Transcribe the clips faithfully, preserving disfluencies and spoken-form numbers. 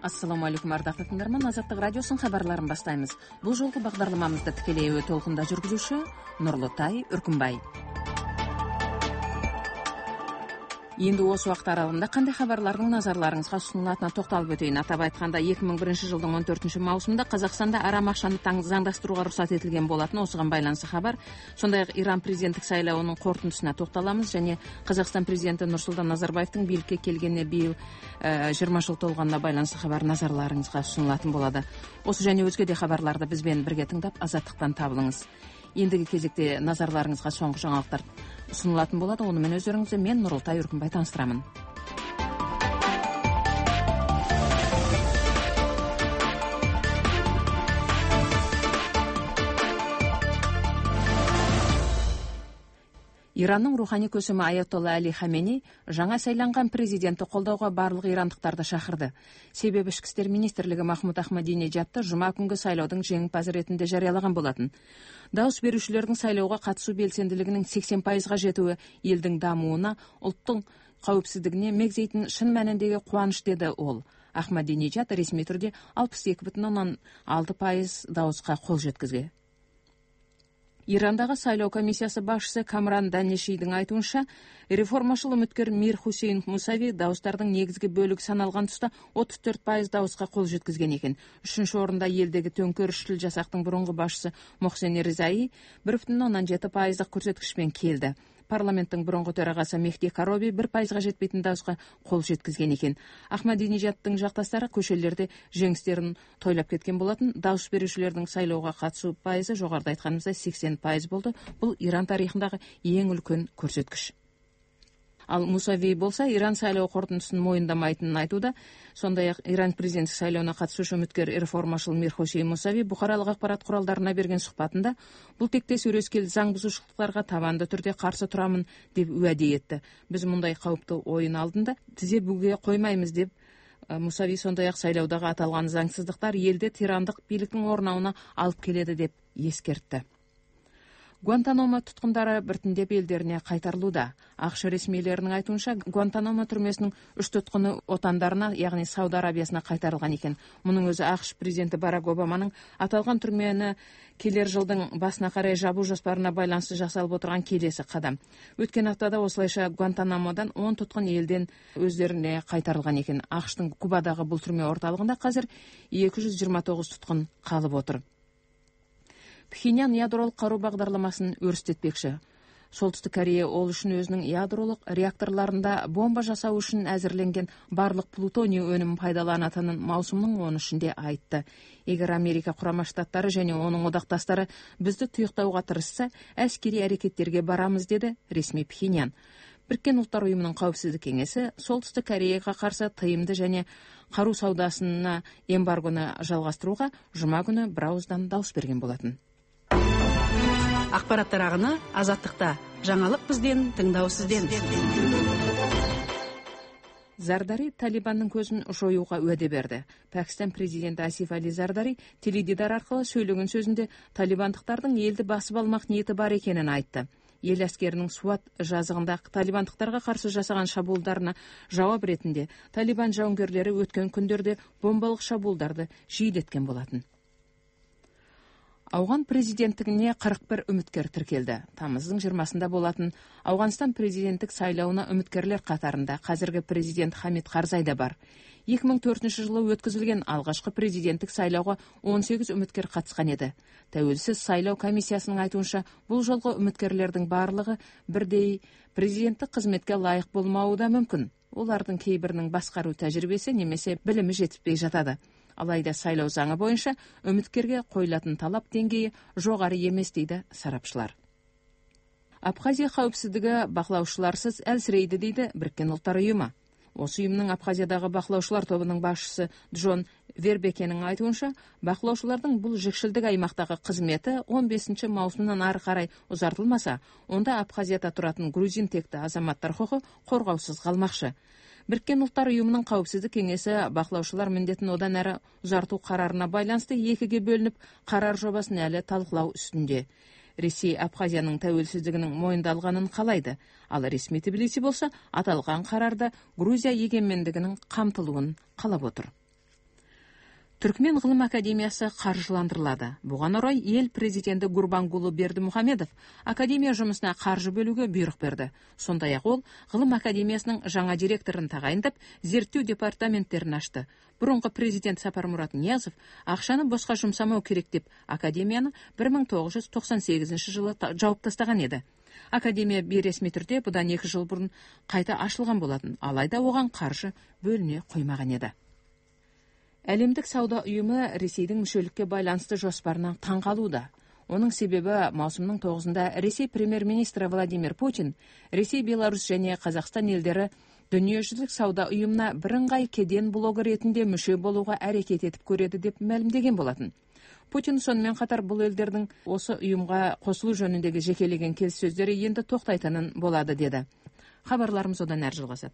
Ассаламу алейкум, ардактуу тыңдарман. Азаттык радиосунун кабарларын баштайбыз. Бул жолку багдарламамызды тикелей өтө толкунда жүргүзүүчү Нурлутай Үркүнбай. Енді осы уақыт аралығында қандай хабарлардың назарларыңызға ұсынылатынына тоқталып өтейін. Атап айтқанда эки миң биринчи жылдың он төртүнчү маусымда Қазақстанда арам ақшаны заңдастыруға рұқсат етілген болатын. Осыған байланысты хабар. Сондай-ақ Иран президенттік сайлауының қорытындысына тоқталамыз және Қазақстан президенті Нұрсұлтан Назарбаевтың билікке келгеніне биыл жыйырма жыл толғанына байланысты хабар назарларыңызға ұсынылатын болады. Осы және өзге де хабарларды бізбен бірге тыңдап, азаттықтан табылыңыз. Ендігі кезекте назарларыңызға соңғы жаңалықтар ұсынылатын болады. Онымен өздеріңізді мен Нұрлутай Үркүнбай таныстырамын. Иранның рухани көсемі Аятолла Али Хамени жаңа сайланған президентті қолдауға барлық ирандықтарды шақырды. Себебі ішкі істер министрлігі Махмуд Ахмадинежадты жұма күнгі сайлаудың жеңімпазы ретінде жариялаған болатын. Дауыс берушілердің сайлауға қатысу белсенділігінің сексен пайызға жетуі елдің дамуына, ұлттың қауіпсіздігіне мегзейтін шын мәніндегі қуаныш, деді ол. Ахмадинежад ресми түрде алпыс екі бүтін оннан алты пайыз дауысқа қол жеткізген. Ирандағы сайлау комиссиясы басшысы Камран Данешидің айтуынша, реформашыл үміткер Мир Хусейн Мусави дауыстардың негізгі бөлігі саналған тұста отыз төрт пайыз дауысқа қол жеткізген екен. Үшінші орында елдегі төңкерісшіл жасақтың бұрынғы басшысы Мохсен Ризаи бір бүтін оннан жеті пайыздық көрсеткішпен келді. Парламенттің бұрынғы төрағасы Мехди Кароби бір пайызға жетпейтін дауысқа қол жеткізген екен. Ахмадинежадтың жақтастары көшелерде жеңістерін тойлап кеткен болатын. Дауыс берушілердің сайлауға қатысу пайызы жоғарыда айтқанымызда сексен пайыз болды. Бұл Иран тарихындағы ең үлкен көрсеткіш. Ал Мусави болса, Иран сайлау қорытындысын мойындамайтынын айтуда. Сондай-ақ Иран президенттік сайлауына қатысушы үміткер реформашыл Мир Хусейн Мусави бұқаралық ақпарат құралдарына берген сұхбатында бұл тектес өрескел заң бұзушылықтарға табанды түрде қарсы тұрамын деп уәде етті. Біз мұндай қауіпті ойын алдында тізе бүге қоймаймыз деп Мусави сондай-ақ сайлаудағы аталған заңсыздықтар елде тирандық биліктің орнауына алып келеді деп ескертті. Гуантанамо тұтқындары біртіндеп елдеріне қайтарылуда. Ақш ресмилерінің айтуынша, Гуантанамо түрмесінің үш тұтқыны отандарына, яғни Сауд Арабиясына қайтарылған екен. Мұның өзі Ақш президенті Барак Обаманың аталған түрмені келер жылдың басына қарай жабу жоспарына байланысты жасалып отырған келесі қадам. Өткен аптада осылайша Гуантанамодан он тұтқын елден өздеріне қайтарылған екен. Ақштың Кубадағы бұл түрме орталығында қазір екі жүз жиырма тоғыз тұтқын қалып отыр. Пхеньян ядролық қару бағдарламасын өрістетпекші. Солтүстік Корея ол үшін өзінің ядролық реакторларында бомба жасау үшін әзірленген барлық плутоний өнімін пайдаланатынын маусымның он үшінде айтты. Егер Америка құрама штаттары және оның одақтастары бізді тұйықтауға тырысса, әскери әрекеттерге барамыз, деді ресми Пхеньян. Біріккен ұлттар ұйымының қауіпсіздік кеңесі Солтүстік Кореяға қарсы тыйымды және қару саудасына эмбаргоны жалғастыруға жұма күні бірауыздан дауыс берген болатын. Ақпараттар ағыны азаттықта. Жаңалық бізден, тыңдау сізден. Зардари Талибанның көзін жоюға уәде берді. Пәкістан президенті Асиф Али Зардари теледидар арқылы сөйлеген сөзінде талибандықтардың елді басып алмақ ниеті бар екенін айтты. Ел әскерінің Суат жазығында талибандықтарға қарсы жасаған шабуылдарына жауап ретінде талибан жауынгерлері өткен күндерде бомбалық шабуылдарды жиілеткен болатын. Ауған президенттігіне қырық бір үміткер тіркелді. Тамыздың жиырмасында болатын Ауғанстан президенттік сайлауына үміткерлер қатарында қазіргі президент Хамид Карзай да бар. екі мың төртінші жылы өткізілген алғашқы президенттік сайлауға он сегіз үміткер қатысқан еді. Тәуелсіз сайлау комиссиясының айтуынша, бұл жолғы үміткерлердің барлығы бірдей президенттік қызметке лайық болмауы да мүмкін. Олардың кейбірінің басқару тәжірибесі немесе білімі жетіспей жатады. Алайда сайлау заңы бойынша үміткерге қойылатын талап деңгейі жоғары емес, дейді сарапшылар. Абхазия қауіпсіздігі бақылаушыларсыз әлсірейді, дейді Біріккен ұлттар ұйымы. Осы ұйымның Абхазиядағы бақылаушылар тобының басшысы Джон Вербекенің айтуынша, бақылаушылардың бұл жікшілдік аймақтағы қызметі он бесінші маусымнан ары қарай ұзартылмаса, онда Абхазияда тұратын грузин текті азаматтар құқы қорғаусыз қалмақшы. Біріккен ұлттар ұйымының қауіпсіздік кеңесі бақылаушылар міндетін одан әрі ұзарту қарарына байланысты екіге бөлініп, қарар жобасын әлі талқылау үстінде. Ресей Абхазияның тәуелсіздігінің мойындалғанын қалайды, ал ресми Тбилиси болса аталған қарарда Грузия егемендігінің қамтылуын қалап отыр. Түркмен ғылым академиясы қаржыландырылады. Бұған орай ел президенті Гурбангулы Бердімұхамедов академия жұмысына қаржы бөлуге бұйрық берді. Сондай-ақ ол ғылым академиясының жаңа директорын тағайындап, зерттеу департаменттерін ашты. Бұрынғы президент Сапармұрат Ниязов ақшаны босқа жұмсамау керек деп академияны бір мың тоғыз жүз тоқсан сегізінші жылы жауып тастаған еді. Академия бейресми түрде бұдан екі жыл бұрын қайта ашылған болатын, алайда оған қаржы бөліне қоймаған еді. Әлемдік сауда ұйымы Ресейдің мүшелікке байланысты жоспарынан таңғалуда. Оның себебі маусымның тоғызында Ресей премьер-министрі Владимир Путин Ресей, Беларусь және Қазақстан елдері дүниежүзілік сауда ұйымына бірыңғай кеден блогы ретінде мүше болуға әрекет етіп көреді деп мәлімдеген болатын. Путин сонымен қатар бұл елдердің осы ұйымға қосылу жөніндегі жекелеген келіссөздері енді тоқтайтынын болады деді. Хабарларымыз одан әрі жалғасады.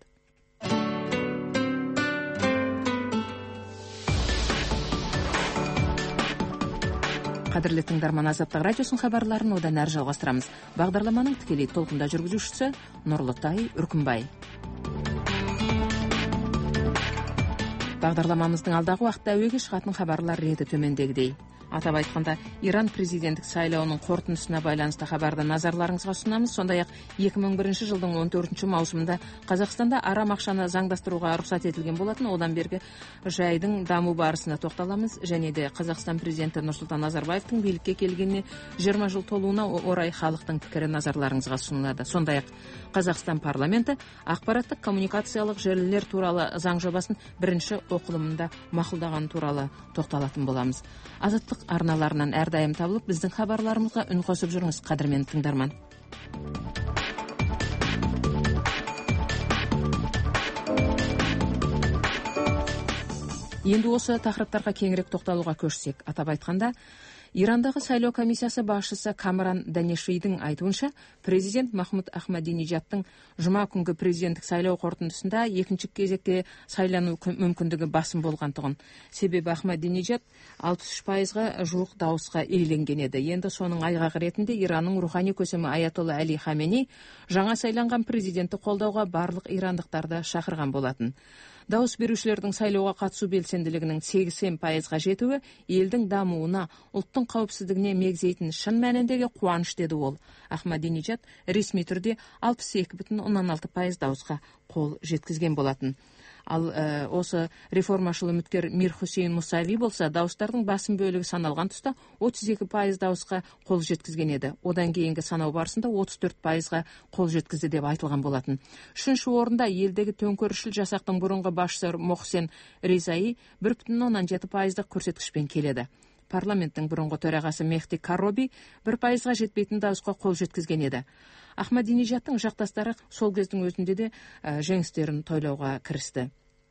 Қадірлі тыңдарман, Азаттық радиосын хабарларын одан әрі жалғастырамыз. Бағдарламаның тікелей толқында жүргізушісі Нұрлытай Үркімбай. Бағдарламамыздың алдағы уақытта әуеге шығатын хабарлар реті төмендегідей. Атап айтқанда, Иран президенттік сайлауының қорытындысына байланысты хабарды назарларыңызға ұсынамыз. Сондай-ақ екі мың бірінші жылдың он төртінші маусымында Қазақстанда арам ақшаны заңдастыруға рұқсат етілген болатын. Одан бергі жайдың даму барысына тоқталамыз, және де Қазақстан президенті Нұрсұлтан Назарбаевтың билікке келгеніне жиырма жыл толуына орай халықтың пікірі назарларыңызға ұсынылады. Сондай-ақ Қазақстан парламенті ақпараттық коммуникациялық желілер туралы заң жобасын бірінші оқылымында мақұлдаған туралы тоқталатын боламыз. Азаттық арналарынан әрдайым табылып, біздің хабарларымызға үн қосып жүріңіз, қадірмен тыңдарман. Енді осы тақырыптарға кеңірек тоқталуға көшсек. Атап айтқанда, Ирандағы сайлау комиссиясы басшысы Камран Данешидің айтуынша, президент Махмуд Ахмадинежадтың жұма күнгі президенттік сайлау қорытындысында екінші кезекте сайлану мүмкіндігі басым болғандығын. Себебі Ахмадинежад алпыс үш пайызға жуық дауысқа иеленген еді. Енді соның айғағы ретінде Иранның рухани көсемі Аятолла Али Хамени жаңа сайланған президентті қолдауға барлық ирандықтарды шақырған болатын. Дауыс берушілердің сайлауға қатысу белсенділігінің сексен пайызға жетуі елдің дамуына, ұлттың қауіпсіздігіне мегзейтін шын мәніндегі қуаныш, деді ол. Ахмадинежад ресми түрде алпыс екі бүтін оннан алты пайыз дауысқа қол жеткізген болатын. Ал ә, осы реформашыл үміткер Мир Хусейн Мусави болса, дауыстардың басым бөлігі саналған тұста отыз екі пайыз дауысқа қол жеткізген еді. Одан кейінгі санау барысында отыз төрт пайызға қол жеткізді деп айтылған болатын. Үшінші орында елдегі төңкерісшіл жасақтың бұрынғы басшысы Мохсен Резаи бір бүтін оннан жеті пайыздық көрсеткішпен келеді. Парламенттің бұрынғы төрағасы Мехди Карроби бір пайызға жетпейтін дауысқа қол жеткізген еді. Ахмадинежадтың жақтастары сол кездің өзінде де ә, жеңістерін тойлауға кірісті.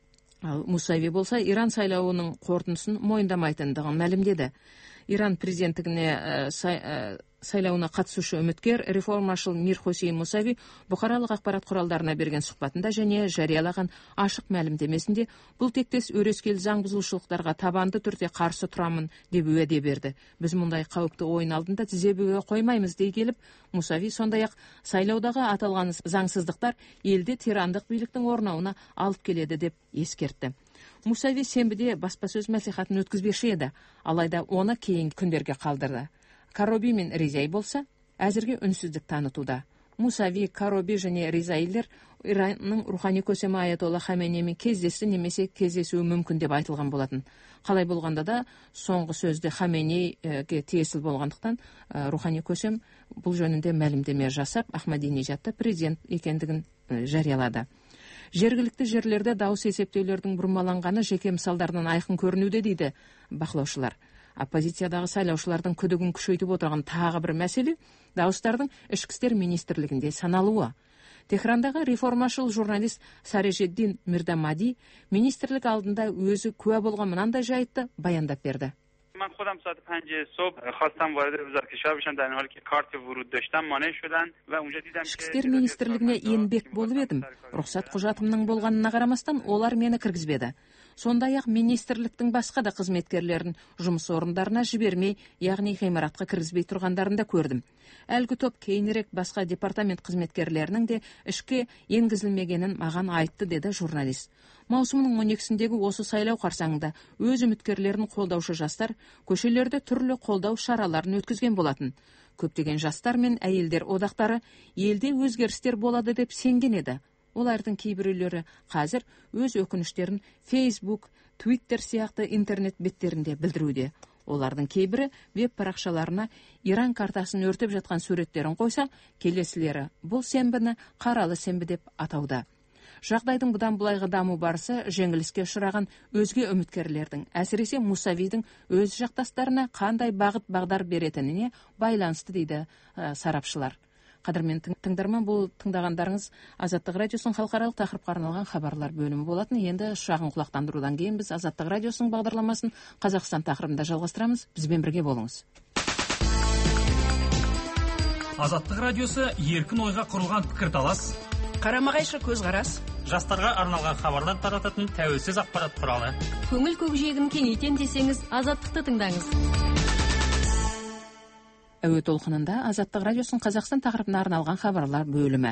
Ал Мусави болса, Иран сайлауының қорытындысын мойындамайтындығын мәлімдеді. Иран президенттігіне ә, сай, ә, сайлауына қатысушы үміткер реформашыл Мир Хусейн Мусави бұқаралық ақпарат құралдарына берген сұхбатында және жариялаған ашық мәлімдемесінде бұл тектес өрескел заң бұзушылықтарға табанды түрде қарсы тұрамын деп уәде берді. Біз мұндай қауіпті ойын алдында тізе бүге қоймаймыз дей келіп, Мусави сондай-ақ сайлаудағы аталған заңсыздықтар елде тирандық биліктің орнауына алып келеді деп ескертті. Мусави сенбіде баспасөз мәслихатын өткізбекші еді, алайда оны кейінгі күндерге қалдырды. Карроби мен Резаи болса, әзірге үнсіздік танытуда. Мусави, Карроби және Резаилер Иранның рухани көсемі Аятолла Хаменемен кездесті немесе кездесуі мүмкін деп айтылған болатын. Қалай болғанда да соңғы сөзде Хаменейге тиесілі болғандықтан рухани көсем бұл жөнінде мәлімдеме жасап, Ахмадинежадты президент екендігін жариялады. Жергілікті жерлерде дауыс есептеулердің бұрмаланғаны жеке мысалдарынан айқын көрінуде, дейді бақылаушылар. Оппозициядағы сайлаушылардың күдігін күшейтіп отырған тағы бір мәселе дауыстардың ішкі істер министрлігінде саналуы. Техрандағы реформашыл журналист Сарежеддин Мирдамади министрлік алдында өзі куә болған мынандай жайтты баяндап берді. من خودم ساعت پنج صبح خواستم وارد وزارت کشور بشم، در حالی که کارت ورود داشتم مانع شدن و اونجا دیدم که ішкі істер министрлігіне енбек болып едім. Рұқсат құжатымның болғанына қарамастан олар мені кіргізбеді. Сондай-ақ министрліктің басқа да қызметкерлерін жұмыс орындарына жібермей, яғни ғимаратқа кіргізбей тұрғандарын да көрдім. Әлгі топ кейінірек басқа департамент қызметкерлерінің де ішке енгізілмегенін маған айтты, деді журналист. Маусымның он екісіндегі осы сайлау қарсаңында өз үміткерлерін қолдаушы жастар көшелерде түрлі қолдау шараларын өткізген болатын. Көптеген жастар мен әйелдер одақтары елде өзгерістер болады деп сенген еді. Олардың кейбіреулері қазір өз өкініштерін Facebook, Twitter сияқты интернет беттерінде білдіруде. Олардың кейбірі веб парақшаларына Иран картасын өртеп жатқан суреттерін қойса, келесілері бұл сенбіні қаралы сенбі деп атауда. Жағдайдың бұдан бұлайғы даму барысы жеңіліске ұшыраған өзге үміткерлердің, әсіресе Мусавидің өз жақтастарына қандай бағыт бағдар беретініне байланысты, дейді ә, сарапшылар. Қадірмен тыңдарман, бұл тыңдағандарыңыз Азаттық радиосының халықаралық тақырыпқа арналған хабарлар бөлімі болатын. Енді шағын құлақтандырудан кейін біз Азаттық радиосының бағдарламасын Қазақстан тақырыбында жалғастырамыз. Бізбен бірге болыңыз. Азаттық радиосы еркін ойға құрылған пікірталас, қарама-қайшы көзқарас, жастарға арналған хабарлар тарататын тәуелсіз ақпарат құралы. Көңіл көкжиегін кеңейтем десеңіз, Азаттықты тыңдаңыз. Әуе толқынында Азаттық радиосының Қазақстан тақырыбына арналған хабарлар бөлімі.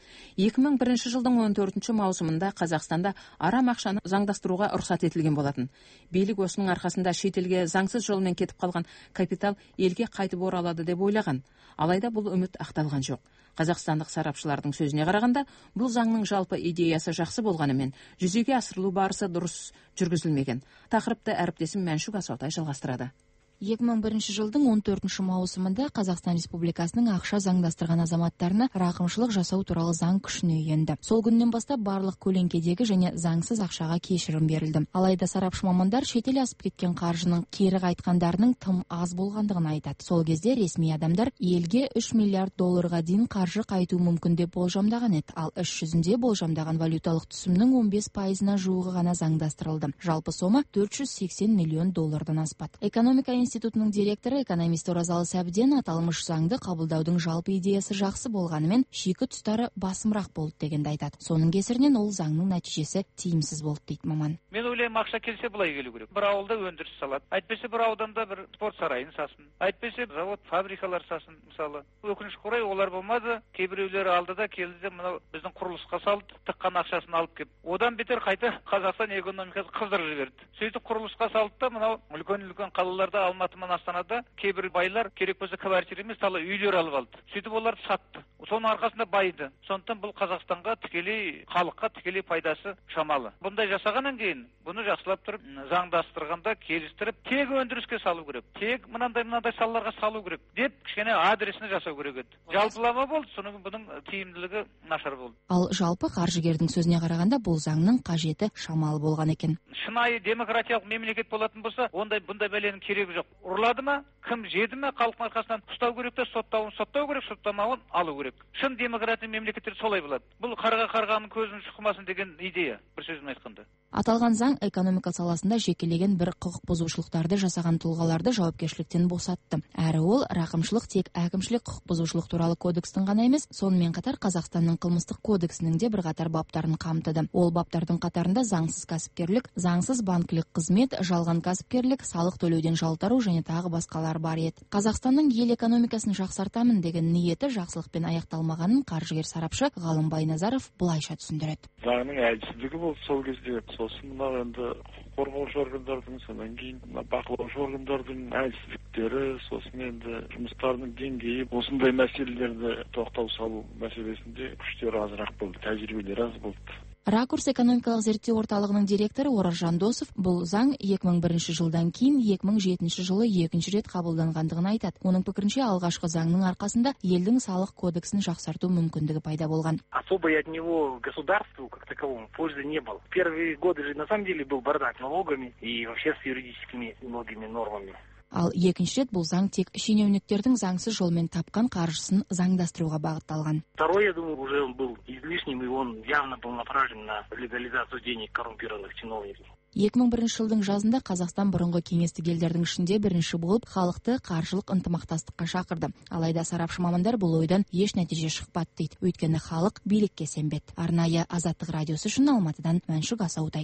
екі мың бірінші жылдың он төртінші маусымында Қазақстанда арам ақшаны заңдастыруға рұқсат етілген болатын. Билік осының арқасында шетелге заңсыз жолмен кетіп қалған капитал елге қайтып оралады деп ойлаған. Алайда бұл үміт ақталған жоқ. Қазақстандық сарапшылардың сөзіне қарағанда, бұл заңның жалпы идеясы жақсы болғанымен, жүзеге асырылу барысы дұрыс жүргізілмеген. Тақырыпты әріптесім Мәншүк Асаутай жалғастырады. екі мың бірінші жылдың он төртінші маусымында Қазақстан Республикасының ақша заңдастырған азаматтарына рақымшылық жасау туралы заң күшіне енді. Сол күннен бастап барлық көлеңкедегі және заңсыз ақшаға кешірім берілді. Алайда сарапшы мамандар шетел асып кеткен қаржының кері қайтқандарының тым аз болғандығын айтады. Сол кезде ресми адамдар елге үш миллиард долларға дейін қаржы қайту мүмкін деп болжамдаған еді. Ал іс жүзінде болжамдаған валюталық түсімнің он бес пайызына жуығы ғана заңдастырылды. Жалпы сома төрт жүз сексен миллион доллардан аспады. Экономика институтының директоры экономист Оразалы Сәбден аталмыш заңды қабылдаудың жалпы идеясы жақсы болғанымен, шикі тұстары басымырақ болды дегенді айтады. Соның кесірінен ол заңның нәтижесі тиімсіз болды дейді маман. Мен ойлаймын, ақша келсе былай келу керек. Бір ауылда өндіріс салады. Әйтпесе бір ауданда бір спорт сарайын салсын. Әйтпесе завод, фабрикалар салсын, мысалы. Өкінішке орай олар болмады. Кейбіреулері алды да келді де мынау біздің құрылысқа салды, тыққан ақшасын алып келіп. Одан бетер қайта Қазақстан экономикасы қыздырып жіберді. Сөйтіп құрылысқа салды да мынау үлкен-үлкен қалаларда, Алматы мен Астанада кейбір байлар керек болса квартира емес, талы үйлер алып алды. Сөйтіп олар сатты. Соның арқасында байды. Сондықтан бұл Қазақстанға тікелей, халыққа тікелей пайдасы шамалы. Бұндай жасағаннан кейін бұны жақсылап тұрып, заңдастырғанда келістіріп, тек өндіріске салу керек. Тек мынандай мынандай салаларға салу керек деп кішкене адресini жасау керек еді. Жалпылама болды, соның бұның тиімділігі нашар болды. Ал жалпы қаржыгердің сөзіне қарағанда бұл заңның қажеті шамалы болған екен. Шынайы демократиялық мемлекет болатын болса, ондай бұндай бәленің керегі жоқ. Ұрлады ма, кім жеді ме, халықтың арқасынан ұстау керек те, соттауын соттау керек, соттамауын алу керек. Шын демократия мемлекеттер солай болады. Бұл қарға қарғаның көзін шұқымасын деген идея, бір сөзін айтқанда. Аталған заң экономика саласында жекелеген бір құқық бұзушылықтарды жасаған тұлғаларды жауапкершіліктен босатты. Әрі ол рақымшылық тек әкімшілік құқық бұзушылық туралы кодекстің ғана емес, сонымен қатар Қазақстанның қылмыстық кодексінің де бірқатар баптарын қамтыды. Ол баптардың қатарында заңсыз кәсіпкерлік, заңсыз банкілік қызмет, жалған кәсіпкерлік, салық төлеуден жалтару және тағы басқалар бар еді. Қазақстанның ел экономикасын жақсартамын деген ниеті жақсылықпен аяқталмағанын қаржыгер сарапшы Ғалым Байназаров былайша түсіндіреді. Заңның әлсіздігі болды сол кезде. Сосын мынау енді құқық қорғаушы органдардың, содан кейін бақылаушы органдардың әлсіздіктері, сосын енді жұмыстарының деңгейі, осындай мәселелерді тоқтау салу мәселесінде күштері азырақ болды, тәжірибелері аз болды. Ракурс экономикалық зерттеу орталығының директоры Ораз Жандосов бұл заң екі мың бірінші жылдан кейін екі мың жетінші жылы екінші рет қабылданғандығын айтады. Оның пікірінше алғашқы заңның арқасында елдің салық кодексін жақсарту мүмкіндігі пайда болған. Особо от него государству как таковому пользы не было. Первые годы же на самом деле был бардак налогами и вообще с юридическими многими нормами. Ал екінші рет бұл заң тек шенеуніктердің заңсыз жолмен тапқан қаржысын заңдастыруға бағытталған. Второй, я думаю, уже он был излишним, и он явно был направлен на легализацию денег коррумпированных чиновников. екі мың бірінші жылдың жазында Қазақстан бұрынғы кеңестік елдердің ішінде бірінші болып халықты қаржылық ынтымақтастыққа шақырды. Алайда сарапшы мамандар бұл ойдан еш нәтиже шықпады дейді. Өйткені халық билікке сенбеді. Арнайы Азаттық радиосы үшін Алматыдан Мәншүк Асаутай.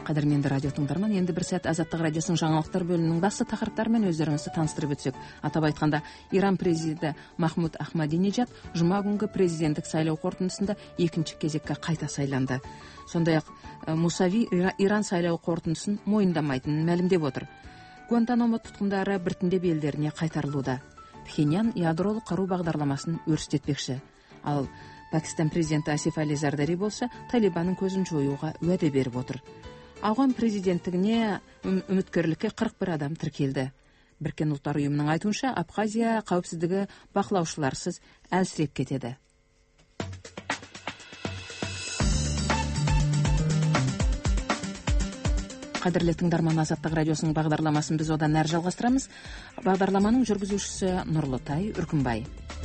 Кадірменді радио тыңдарман, енді бір сәт Азаттық радиосының жаңалықтар бөлімінің басты тақырыптарымен өздеріңізді таныстырып өтсек. Атап айтқанда, Иран президенті Махмуд Ахмадинежад жұма күнгі президенттік сайлау қорытындысында екінші кезекке қайта сайланды. Сондай-ақ Мусави Иран сайлау қорытындысын мойындамайтынын мәлімдеп отыр. Гуантанамо тұтқындары біртіндеп елдеріне қайтарылуда. Пхеньян ядролық қару бағдарламасын өрістетпекші. Ал Пакистан президенті Асиф Али Зардари болса, Талибанның көзін жоюға уәде беріп отыр. Ауған президенттігіне үміткерлікке қырық бір адам тіркелді. Біріккен ұлттар ұйымының айтуынша, Абхазия қауіпсіздігі бақылаушыларсыз әлсіреп кетеді. Қадірлі тыңдарман, Азаттық радиосының бағдарламасын біз одан әрі жалғастырамыз. Бағдарламаның жүргізушісі Нұрлытай Үркімбай.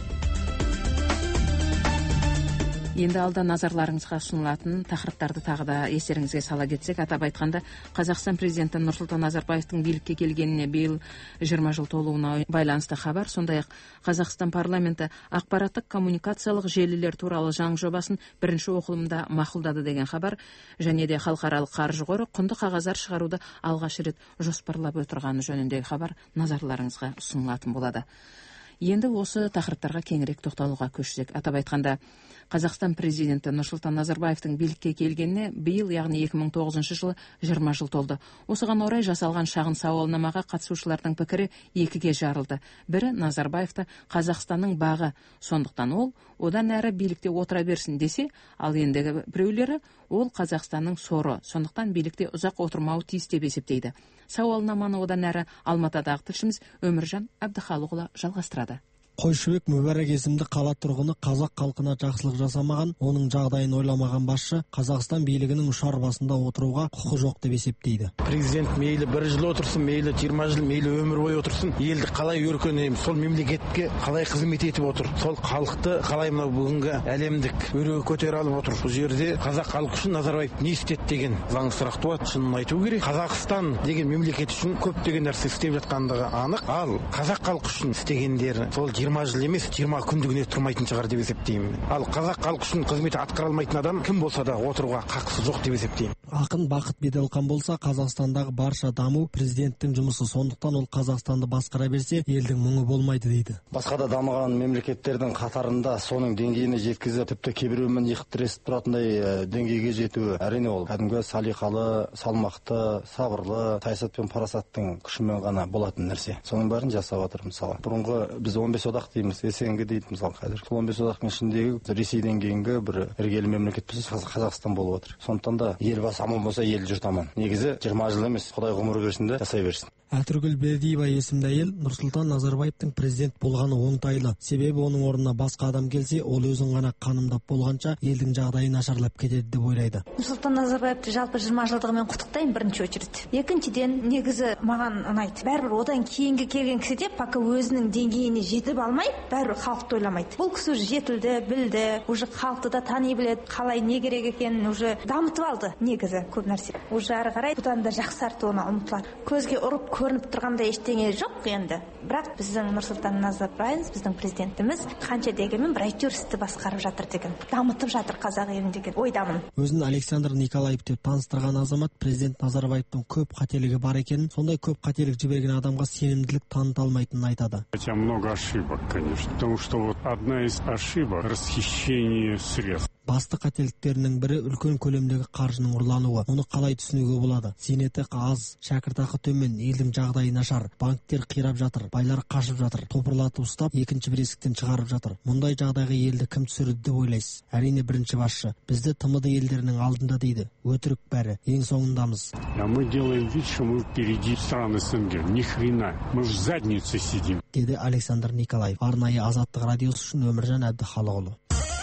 Енді алда назарларыңызға ұсынылатын тақырыптарды тағы да естеріңізге сала кетсек, атап айтқанда, Қазақстан президенті Нұрсұлтан Назарбаевтың билікке келгеніне биыл жиырма жыл толуына байланысты хабар, сондай-ақ Қазақстан парламенті ақпараттық коммуникациялық желілер туралы заң жобасын бірінші оқылымда мақұлдады деген хабар, және де халықаралық қаржы қоры құнды қағаздар шығаруды алғаш рет жоспарлап отырғаны жөніндегі хабар назарларыңызға ұсынылатын болады. Енді осы тақырыптарға кеңірек тоқталуға көшсек. Атап айтқанда, Қазақстан президенті Нұрсұлтан Назарбаевтың билікке келгеніне биыл, яғни екі мың тоғызыншы жылы жиырма жыл толды. Осыған орай жасалған шағын сауалнамаға қатысушылардың пікірі екіге жарылды. Бірі Назарбаевты Қазақстанның бағы, сондықтан ол одан әрі билікте отыра берсін десе, ал ендігі біреулері ол Қазақстанның соры, сондықтан билікте ұзақ отырмауы тиіс деп есептейді. Сауалнаманы одан әрі Алматыдағы тілшіміз Өміржан Әбдіхалықұлы жалғастырады. Қойшыбек Мүбәрак есімді қала тұрғыны қазақ халқына жақсылық жасамаған, оның жағдайын ойламаған басшы Қазақстан билігінің ұшар басында отыруға құқы жоқ деп есептейді. Президент мейлі бір жыл отырсын, мейлі жиырма жыл, мейлі өмір бойы отырсын, елді қалай өркендетіп, сол мемлекетке қалай қызмет етіп отыр, сол халықты қалай мынау бүгінгі әлемдік өрге көтере алып отыр. Бұл жерде қазақ халқы үшін Назарбаев не істеді деген заң сұрақ туады. Шынын айту керек. Қазақстан деген мемлекет үшін көптеген нәрсе істеп жатқандығы анық, ал қазақ халқы үшін істегендері сол жиырма жыл емес, жиырма күндігіне тұрмайтын шығар деп есептеймін. Ал қазақ халқы үшін қызмет атқара алмайтын адам кім болса да отыруға қақысы жоқ деп есептеймін. Ақын Бақыт Беделхан болса, Қазақстандағы барша даму президенттің жұмысы, сондықтан ол Қазақстанды басқара берсе, елдің мұңы болмайды дейді. Басқа да дамыған мемлекеттердің қатарында соның деңгейіне жеткізіп, тіпті кейбіреуімен иық тіресіп тұратындай деңгейге жетуі, әрине ол кәдімгі салиқалы, салмақты, сабырлы, саясат пен парасаттың күшімен ғана болатын нәрсе. Соның бәрін жасап отыр. Мысалы, бұрынғы біз он бес одақ дейміз, СНГ дейді мысалы қазір. Сол он бес одақтың ішіндегі Ресейден кейінгі бір іргелі мемлекет біз Қазақстан болып отыр. Сондықтан да елбасы аман болса, ел жұрт аман. Негізі жиырма жыл емес, Құдай ғұмыр берсін де жасай берсін. Әтіргүл Бердиева есімді әйел Нұрсұлтан Назарбаевтың президент болғаны оңтайлы. Себебі оның орнына басқа адам келсе, ол өзін ғана қанымдап болғанша елдің жағдайы нашарлап кетеді деп ойлайды. Нұрсұлтан Назарбаевты жалпы жиырма жылдығымен құттықтаймын бірінші очередь. Екіншіден, негізі маған ұнайды. Бәрібір одан кейінгі келген кісі де пока өзінің деңгейіне жетіп алмай, бәрібір халықты ойламайды. Бұл кісі уже жетілді, білді, уже халықты да тани біледі, қалай не керек екенін уже дамытып алды. Негізі көп нәрсе. Уже ары қарай бұдан да жақсартуына ұмтылады. Көзге ұрып көрініп тұрғандай ештеңе жоқ енді. Бірақ біздің Нұрсұлтан Назарбаев, біздің президентіміз қанша дегенмен бір әйтеуір істі басқарып жатыр деген, дамытып жатыр қазақ елін деген ойдамын. Өзін Александр Николаев деп таныстырған азамат президент Назарбаевтың көп қателігі бар екенін, сондай көп қателік жіберген адамға сенімділік таныта алмайтынын айтады. Хотя много ошибок, конечно, потому что вот одна из ошибок — расхищение средств. Басты қателіктерінің бірі үлкен көлемдегі қаржының ұрлануы. Оны қалай түсінуге болады? Зейнетақы аз, шәкіртақы төмен, елдің жағдайы нашар, банктер қирап жатыр, байлар қашып жатыр, топырлатып ұстап, екінші бір есіктен шығарып жатыр. Мұндай жағдайға елді кім түсірді деп ойлайсыз? Әрине бірінші басшы. Бізді тмд елдерінің алдында дейді. Өтірік бәрі. Ең соңындамыз. А мы делаем вид, что мы впереди стран СНГ. Ни хрена. Мы в заднице сидим. Деді Александр Николаев. Арнайы Азаттық радиосы үшін Өміржан Әбдіхалықұлы.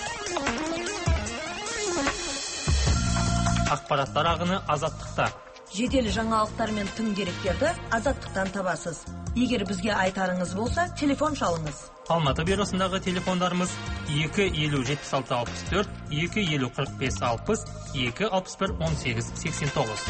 Ақпараттар ағыны Азаттықта. Жедел жаңалықтар мен тың деректерді Азаттықтан табасыз. Егер бізге айтарыңыз болса, телефон шалыңыз. Алматы бюросындағы телефондарымыз екі елу жетпіс алты алпыс төрт, екі елу қырық бес алпыс, екі алпыс бір он сегіз сексен тоғыз.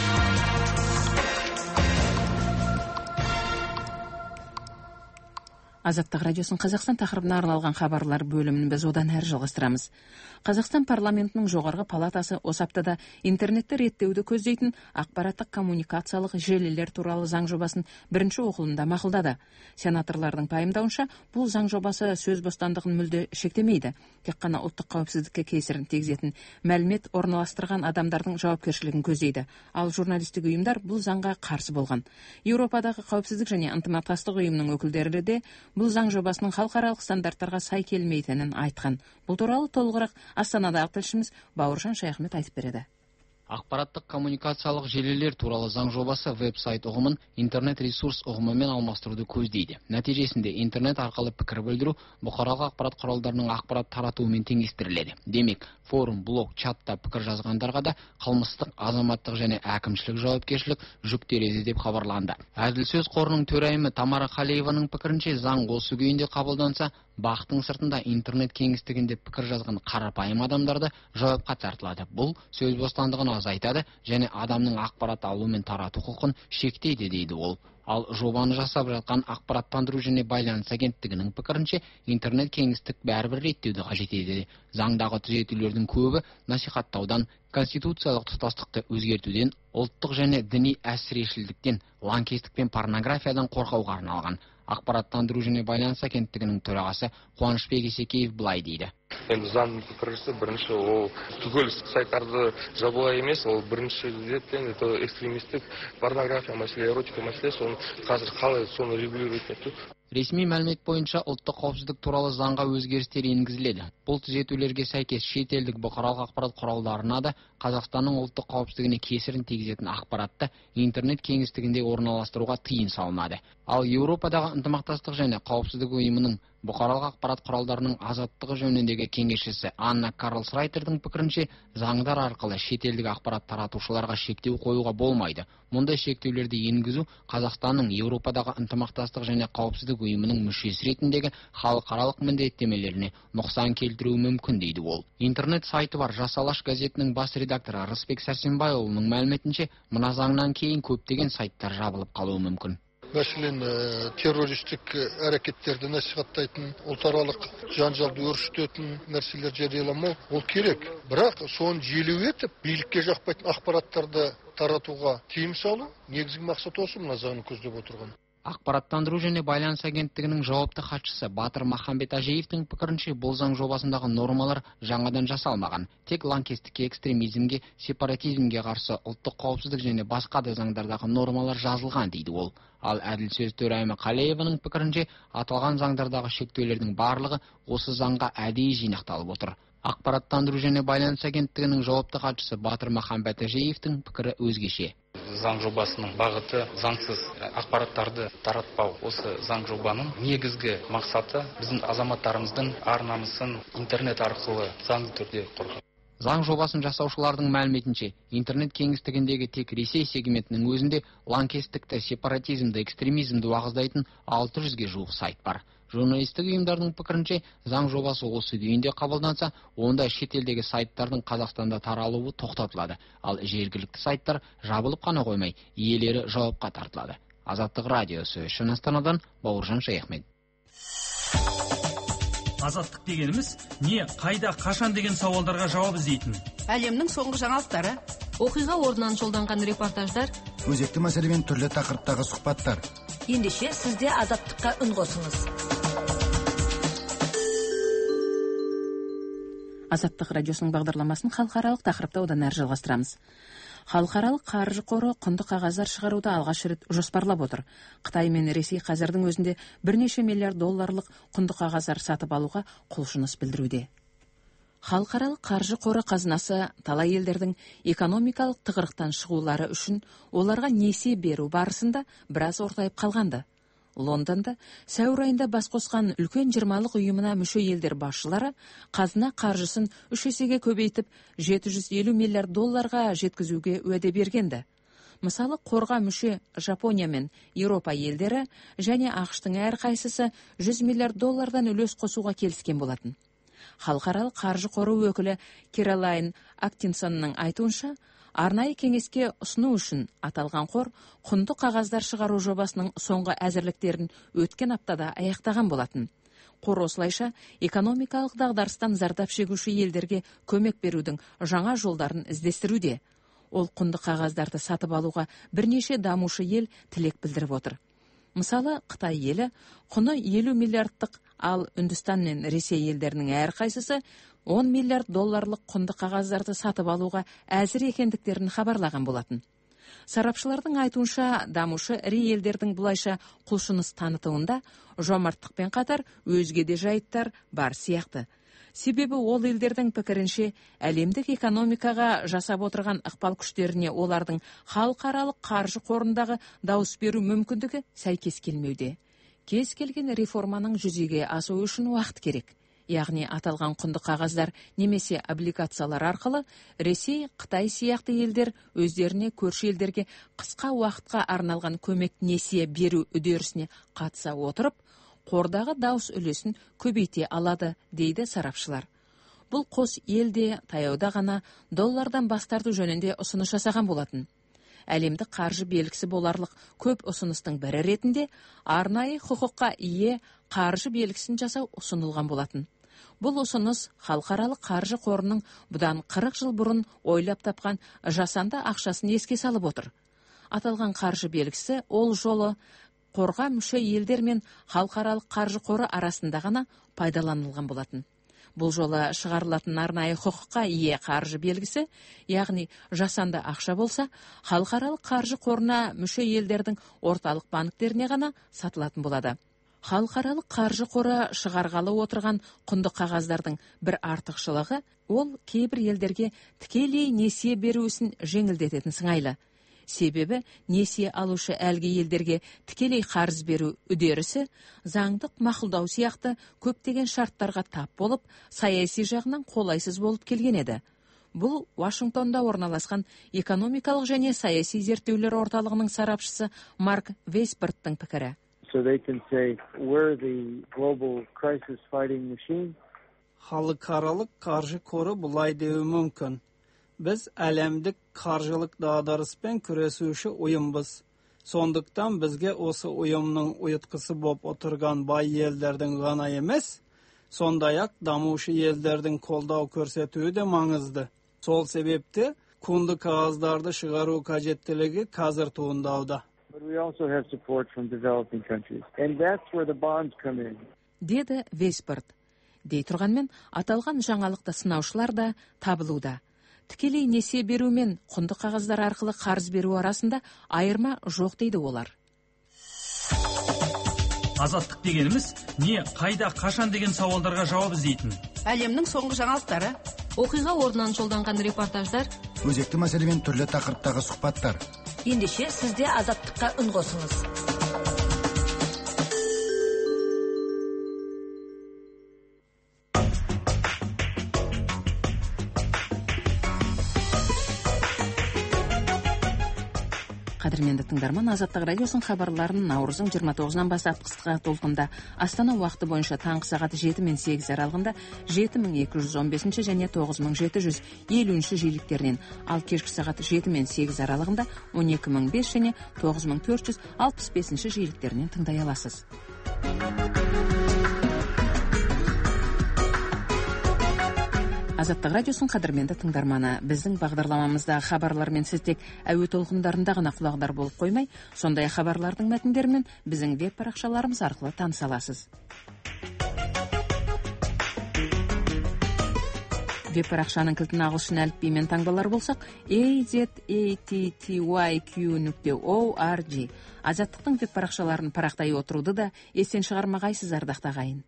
Азаттық радиосын Қазақстан тақырыбына арналған хабарлар бөлімін біз одан әрі жалғастырамыз. Қазақстан парламентінің жоғарғы палатасы осы аптада интернетті реттеуді көздейтін ақпараттық коммуникациялық желілер туралы заң жобасын бірінші оқылымда мақұлдады. Сенаторлардың пайымдауынша, бұл заң жобасы сөз бостандығын мүлде шектемейді. Тек қана ұлттық қауіпсіздікке кесірін тигізетін мәлімет орналастырған адамдардың жауапкершілігін көздейді. Ал журналистік ұйымдар бұл заңға қарсы болған. Еуропадағы қауіпсіздік және ынтымақтастық ұйымының өкілдері де бұл заң жобасының халықаралық стандарттарға сай келмейтінін айтқан. Бұл туралы толығырақ Астанадағы тілшіміз Бауыржан Шаяхмет айтып береді. Ақпараттық коммуникациялық желілер туралы заң жобасы веб-сайт ұғымын интернет-ресурс ұғымымен алмастыруды көздейді. Нәтижесінде интернет арқылы пікір білдіру бұқаралық ақпарат құралдарының ақпарат таратуымен теңестіріледі. Демек, форум, блог, чатта пікір жазғандарға да қылмыстық, азаматтық және әкімшілік жауапкершілік жүктеледі деп хабарланды. Әділ сөз қорының төрайымы Тамара Қалиеваның пікірінше, заң осы күйінде қабылданса, бақтың сыртында интернет кеңістігінде пікір жазған қарапайым адамдарды жауапқа тартылады. Бұл сөз бостандығын азайтады және адамның ақпарат алу мен тарату құқын шектейді, дейді ол. Ал жобаны жасап жатқан ақпараттандыру және байланыс агенттігінің пікірінше, интернет кеңістік бәрібір реттеуді қажет етеді. Заңдағы түзетулердің көбі насихаттаудан, конституциялық тұтастықты өзгертуден, ұлттық және діни әсірешілдіктен, лаңкестік пен порнографиядан қорғауға арналған. Ақпараттандыру және байланыс агенттігінің төрағасы Қуанышбек Исекеев былай дейді. Енді заңның пікірісі бірінші ол түгел сайттарды жабуға емес, ол бірінші реттен экстремистік порнография мәселе, эротика мәселе, соны қазір қалай соны регулировать ету. Ресми мәлімет бойынша ұлттық қауіпсіздік туралы заңға өзгерістер енгізіледі. Бұл түзетулерге сәйкес шетелдік бұқаралық ақпарат құралдарына да Қазақстанның ұлттық қауіпсіздігіне кесірін тигізетін ақпаратты интернет кеңістігінде орналастыруға тыйым салынады. Ал Еуропадағы ынтымақтастық және қауіпсіздік ұйымының бұқаралық ақпарат құралдарының азаттығы жөніндегі кеңесшісі Анна Карлсрайтердің пікірінше, заңдар арқылы шетелдік ақпарат таратушыларға шектеу қоюға болмайды. Мұндай шектеулерді енгізу Қазақстанның Еуропадағы ынтымақтастық және қауіпсіздік ұйымының мүшесі ретіндегі халықаралық міндеттемелеріне нұқсан келтіруі мүмкін, дейді ол. Интернет сайты бар Жас Алаш газетінің бас редакторы Рысбек Сәрсенбайұлының мәліметінше, мына заңнан кейін көптеген сайттар жабылып қалуы мүмкін. Мәселен, террористік әрекеттерді насихаттайтын, ұлтаралық жанжалды өршітетін нәрселер жарияламау ол керек. Бірақ соны желеу етіп, билікке жақпайтын ақпараттарды таратуға тыйым салу негізгі мақсат осы мына заңның көздеп отырған. Ақпараттандыру және байланыс агенттігінің жауапты хатшысы Батыр Махамбет Ажеевтің пікірінше, бұл заң жобасындағы нормалар жаңадан жасалмаған. Тек лаңкестікке, экстремизмге, сепаратизмге қарсы ұлттық қауіпсіздік және басқа да заңдардағы нормалар жазылған, дейді ол. Ал әділ сөз төрайымы Қалиеваның пікірінше, аталған заңдардағы шектеулердің барлығы осы заңға әдейі жинақталып отыр. Ақпараттандыру және байланыс агенттігінің жауапты хатшысы Батыр Махамбет Ажеевтің пікірі өзгеше. Заң жобасының бағыты заңсыз ақпараттарды таратпау. Осы заң жобаның негізгі мақсаты біздің азаматтарымыздың ар-намысын интернет арқылы заңды түрде қорғау. Заң жобасын жасаушылардың мәліметінше, интернет кеңістігіндегі тек Ресей сегментінің өзінде лаңкестікті, сепаратизмді, экстремизмді уағыздайтын алты жүзге жуық сайт бар. Журналистік ұйымдардың пікірінше, заң жобасы осы күйінде қабылданса, онда шетелдегі сайттардың Қазақстанда таралуы тоқтатылады, ал жергілікті сайттар жабылып қана қоймай, иелері жауапқа тартылады. Азаттық радиосы үшін Астанадан Бауыржан Шаяхмет. Азаттық дегеніміз не, қайда, қашан деген сауалдарға жауап іздейтін. Әлемнің соңғы жаңалықтары, оқиға орнынан жолданған репортаждар, өзекті мәселемен түрлі тақырыптағы сұхбаттар. Ендеше сізде азаттыққа үн қосыңыз. Азаттық радиосының бағдарламасын халықаралық тақырыпта одан әрі жалғастырамыз. Халықаралық қаржы қоры құнды қағаздар шығаруды алғаш рет жоспарлап отыр. Қытай мен Ресей қазірдің өзінде бірнеше миллиард долларлық құнды қағаздар сатып алуға құлшыныс білдіруде. Халықаралық қаржы қоры қазынасы талай елдердің экономикалық тығырықтан шығулары үшін оларға несие беру барысында біраз ортайып қалғанды. Лондонда сәуір айында бас қосқан үлкен жиырмалық ұйымына мүше елдер басшылары қазына қаржысын үш есеге көбейтіп жеті жүз елу миллиард долларға жеткізуге уәде бергенді. Мысалы, қорға мүше Жапония мен Еуропа елдері және ақш-тың әрқайсысы жүз миллиард доллардан үлес қосуға келіскен болатын. Халықаралық қаржы қоры өкілі Керолайн Аттинсонның айтуынша, Арнайы кеңеске ұсыну үшін аталған қор құнды қағаздар шығару жобасының соңғы әзірліктерін өткен аптада аяқтаған болатын. Қор осылайша экономикалық дағдарыстан зардап шегуші елдерге көмек берудің жаңа жолдарын іздестіруде. Ол құнды қағаздарды сатып алуға бірнеше дамушы ел тілек білдіріп отыр. Мысалы, Қытай елі құны елу миллиардтық, ал Үндістан мен Ресей елдерінің әрқайсысы он миллиард долларлық құнды қағаздарды сатып алуға әзір екендіктерін хабарлаған болатын. Сарапшылардың айтуынша, дамушы ірі елдердің бұлайша құлшыныс танытуында жомарттықпен қатар өзге де жайттар бар сияқты. Себебі ол елдердің пікірінше әлемдік экономикаға жасап отырған ықпал күштеріне олардың халықаралық қаржы қорындағы дауыс беру мүмкіндігі сәйкес келмеуде. Кез келген реформаның жүзеге асуы үшін уақыт керек. Яғни аталған құнды қағаздар немесе облигациялар арқылы Ресей, Қытай сияқты елдер өздеріне көрші елдерге қысқа уақытқа арналған көмек несие беру үдерісіне қатыса отырып, қордағы дауыс үлесін көбейте алады, дейді сарапшылар. Бұл қос елде таяуда ғана доллардан бас тарту жөнінде ұсыныс жасаған болатын. Әлемдік қаржы белгісі боларлық көп ұсыныстың бірі ретінде арнайы құқыққа ие қаржы белгісін жасау ұсынылған болатын. Бұл ұсыныс халықаралық қаржы қорының бұдан қырық жыл бұрын ойлап тапқан жасанды ақшасын еске салып отыр. Аталған қаржы белгісі ол жолы қорға мүше елдер мен халықаралық қаржы қоры арасында ғана пайдаланылған болатын. Бұл жолы шығарылатын арнайы құқыққа ие қаржы белгісі, яғни жасанды ақша болса, халықаралық қаржы қорына мүше елдердің орталық банктеріне ғана сатылатын болады. Халықаралық қаржы қоры шығарғалы отырған құнды қағаздардың бір артықшылығы, ол кейбір елдерге тікелей несие беру ісін жеңілдететін сыңайлы. Себебі несие алушы әлгі елдерге тікелей қарыз беру үдерісі заңдық мақұлдау сияқты көптеген шарттарға тап болып, саяси жағынан қолайсыз болып келген еді. Бұл Вашингтонда орналасқан экономикалық және саяси зерттеулер орталығының сарапшысы Марк Вейспорттың пікірі. Халықаралық қаржы қоры бұлай деуі мүмкін. Біз әлемдік қаржылық дағдарыспен күресуші ұйымбыз. Сондықтан бізге осы ұйымның ұйытқысы боп отырған бай елдердің ғана емес, сондай-ақ дамушы елдердің қолдау көрсетуі де маңызды. Сол себепті құнды қағаздарды шығару қажеттілігі қазір туындауда. Деді Вейспорт. Дей тұрғанмен, аталған жаңалықты сынаушылар да табылуда. Тікелей несие беру мен құнды қағаздар арқылы қарыз беру арасында айырма жоқ дейді олар. Азаттық дегеніміз не, қайда, қашан деген сауалдарға жауап іздейтін. Әлемнің соңғы жаңалықтары, оқиға орнынан жолданған репортаждар, өзекті мәселемен түрлі тақырыптағы сұхбаттар. Ендеше сізде азаттыққа үн қосыңыз. Қадірменді тыңдарман, Азаттық радиосын хабарларын наурыздың жиырма тоғызынан бастап қысқа толқында Астана уақыты бойынша таңғы сағат жеті мен сегіз аралығында жеті мың екі жүз он бесінші және тоғыз мың жеті жүз елуінші жиіліктерінен, ал кешкі сағат жеті мен сегіз аралығында он екі мың бес және тоғыз мың төрт жүз алпыс бесінші жиіліктерінен тыңдай аласыз. Азаттық радиосын қадірменді тыңдарманы, біздің бағдарламамыздағы хабарлармен сіз тек әуе толқындарында ғана құлағдар болып қоймай, сондай хабарлардың мәтіндерімен біздің веб парақшаларымыз арқылы таныса аласыз. Веб парақшаның кілтін ағылшын әліпбиімен таңбалар болсақ, a z a t t y q нүкте org. Азаттықтың веб парақшаларын парақтай отыруды да естен шығармағайсыз, ардақты ағайын.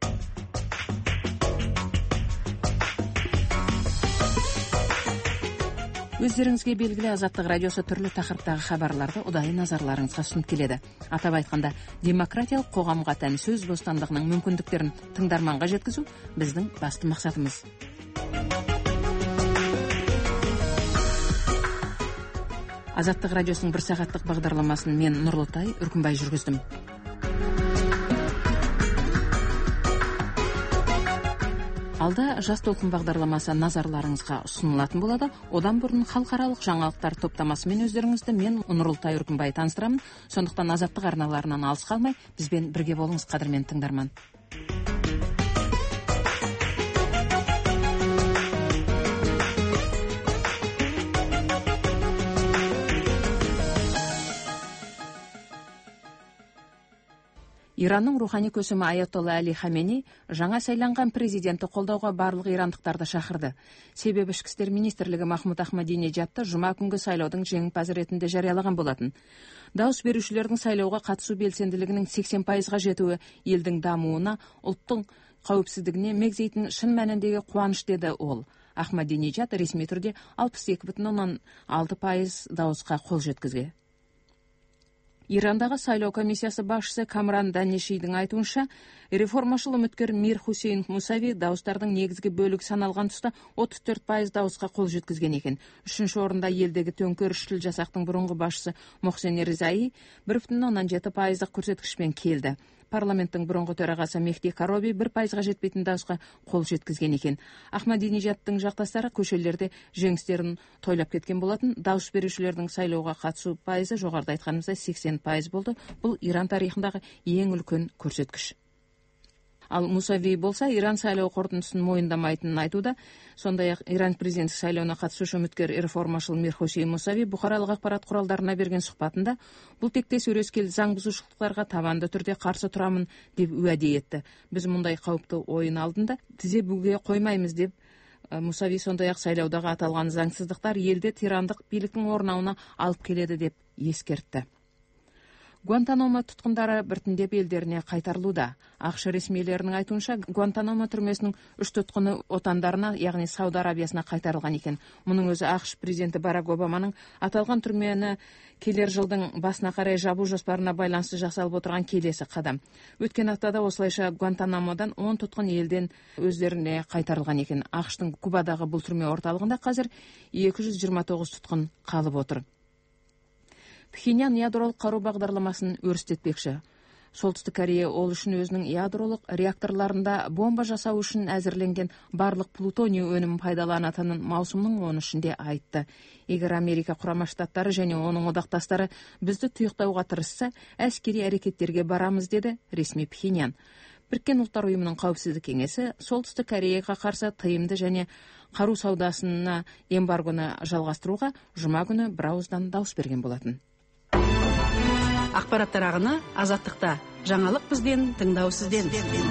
Өздеріңізге белгілі, Азаттық радиосы түрлі тақырыптағы хабарларды ұдайы назарларыңызға ұсынып келеді. Атап айтқанда, демократиялық қоғамға тән сөз бостандығының мүмкіндіктерін тыңдарманға жеткізу біздің басты мақсатымыз. Азаттық радиосының бір сағаттық бағдарламасын мен Нұрлытай Үркімбай жүргіздім. Алда жас толқын бағдарламасы назарларыңызға ұсынылатын болады. Одан бұрын халықаралық жаңалықтар топтамасымен өздеріңізді мен Нұрылтай Үркімбай таныстырамын. Сондықтан Азаттық арналарынан алыс қалмай, бізбен бірге болыңыз, қадірмен тыңдарман. Иранның рухани көсемі Аятолла Али Хамени жаңа сайланған президентті қолдауға барлық ирандықтарды шақырды. Себебі ішкі істер министрлігі Махмуд Ахмадинеджадты жұма күнгі сайлаудың жеңімпазы ретінде жариялаған болатын. Дауыс берушілердің сайлауға қатысу белсенділігінің сексен пайызға жетуі елдің дамуына, ұлттың қауіпсіздігіне мегзейтін шын мәніндегі қуаныш, деді ол. Ахмадинеджад ресми түрде алпыс екі бүтін оннан алты пайыз дауысқа қол жеткізген. Ирандағы сайлау комиссиясы басшысы Камран Данешидің айтуынша, реформашыл үміткер Мир Хусейн Мусави дауыстардың негізгі бөлігі саналған тұста отыз төрт пайыз дауысқа қол жеткізген екен. Үшінші орында елдегі төңкерісшіл жасақтың бұрынғы басшысы Мохсен Ризаи бір бүтін оннан жеті пайыздық көрсеткішпен келді. Парламенттің бұрынғы төрағасы Мехди Кароби бір пайызға жетпейтін дауысқа қол жеткізген екен. Ахмадинеджадтың жақтастары көшелерде жеңістерін тойлап кеткен болатын. Дауыс берушілердің сайлауға қатысу пайызы жоғарыда айтқанымызда сексен пайыз болды. Бұл Иран тарихындағы ең үлкен көрсеткіш. Ал Мусави болса, Иран сайлау қорытындысын мойындамайтынын айтуда. Сондай-ақ Иран президенттік сайлауына қатысушы үміткер реформашыл Мир Хусейн Мусави бұқаралық ақпарат құралдарына берген сұхбатында бұл тектес өрескел заң бұзушылықтарға табанды түрде қарсы тұрамын деп уәде етті. Біз мұндай қауіпті ойын алдында тізе бүгуге қоймаймыз деп Мусави сондай-ақ сайлаудағы аталған заңсыздықтар елде тирандық биліктің орнауына алып келеді деп ескертті. Гуантанамо тұтқындары біртіндеп елдеріне қайтарылуда. Ақш ресмилерінің айтуынша, Гуантанамо түрмесінің үш тұтқыны отандарына, яғни Сауд Арабиясына қайтарылған екен. Мұның өзі Ақш президенті Барак Обаманың аталған түрмені келер жылдың басына қарай жабу жоспарына байланысты жасалып отырған келесі қадам. Өткен аптада осылайша Гуантанамодан он тұтқын елден өздеріне қайтарылған екен. Ақштың Кубадағы бұл түрме орталығында қазір екі жүз жиырма тоғыз тұтқын қалып отыр. Пхеньян ядролық қару бағдарламасын өрістетпекші. Солтүстік Корея ол үшін өзінің ядролық реакторларында бомба жасау үшін әзірленген барлық плутоний өнімін пайдаланатынын маусымның он үшінде айтты. Егер Америка құрама штаттары және оның одақтастары бізді тұйықтауға тырысса, әскери әрекеттерге барамыз, деді ресми Пхеньян. Біріккен ұлттар ұйымының қауіпсіздік кеңесі Солтүстік Кореяға қарсы тыйымды және қару саудасына эмбаргоны жалғастыруға жұма күні бірауыздан дауыс берген болатын. Ақпараттар ағыны Азаттықта. Жаңалық бізден, тыңдау сізден.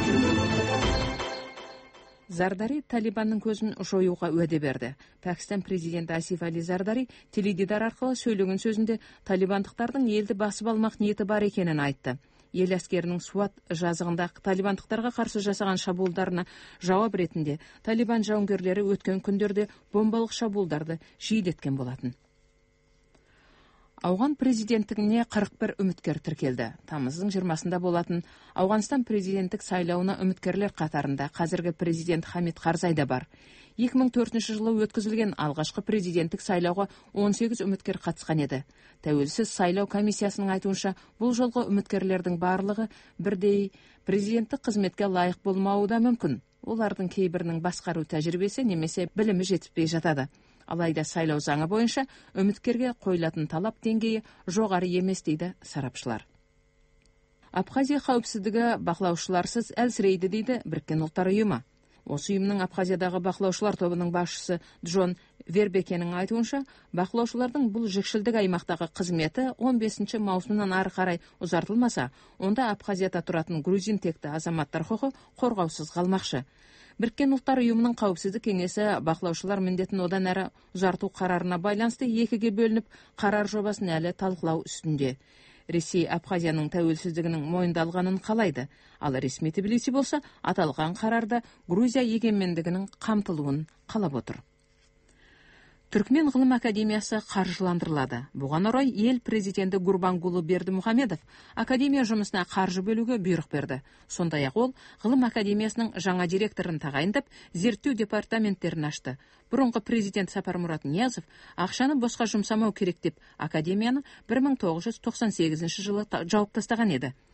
Зардари Талибанның көзін жоюға уәде берді. Пәкістан президенті Асиф Али Зардари теледидар арқылы сөйлеген сөзінде талибандықтардың елді басып алмақ ниеті бар екенін айтты. Ел әскерінің Суат жазығында талибандықтарға қарсы жасаған шабуылдарына жауап ретінде Талибан жауынгерлері өткен күндерде бомбалық шабуылдарды жиілеткен болатын. Ауған президенттігіне қырық бір үміткер тіркелді. Тамыздың жиырмасында болатын Ауғанстан президенттік сайлауына үміткерлер қатарында қазіргі президент Хамид Карзай да бар. екі мың төртінші жылы өткізілген алғашқы президенттік сайлауға он сегіз үміткер қатысқан еді. Тәуелсіз сайлау комиссиясының айтуынша, бұл жолғы үміткерлердің барлығы бірдей президенттік қызметке лайық болмауы да мүмкін. Олардың кейбірінің басқару тәжірибесі немесе білімі жетіспей жатады. Алайда сайлау заңы бойынша үміткерге қойылатын талап деңгейі жоғары емес, дейді сарапшылар. Абхазия қауіпсіздігі бақылаушыларсыз әлсірейді, дейді Біріккен ұлттар ұйымы. Осы ұйымның Абхазиядағы бақылаушылар тобының басшысы Джон Вербекенің айтуынша, бақылаушылардың бұл жікшілдік аймақтағы қызметі он бесінші маусымнан ары қарай ұзартылмаса, онда Абхазияда тұратын грузин текті азаматтар құқы қорғаусыз қалмақшы. Біріккен ұлттар ұйымының қауіпсіздік кеңесі бақылаушылар міндетін одан әрі ұзарту қарарына байланысты екіге бөлініп, қарар жобасын әлі талқылау үстінде. Ресей Абхазияның тәуелсіздігінің мойындалғанын қалайды, ал ресми Тбилиси болса, аталған қарарда Грузия егемендігінің қамтылуын қалап отыр. Түркмен ғылым академиясы қаржыландырылады. Бұған орай ел президенті Гурбангулы Бердімұхамедов академия жұмысына қаржы бөлуге бұйрық берді. Сондай-ақ ол ғылым академиясының жаңа директорын тағайындап, зерттеу департаменттерін ашты. Бұрынғы президент Сапармұрат Ниязов ақшаны босқа жұмсамау керек деп академияны бір мың тоғыз жүз тоқсан сегізінші жылы жауып тастаған еді.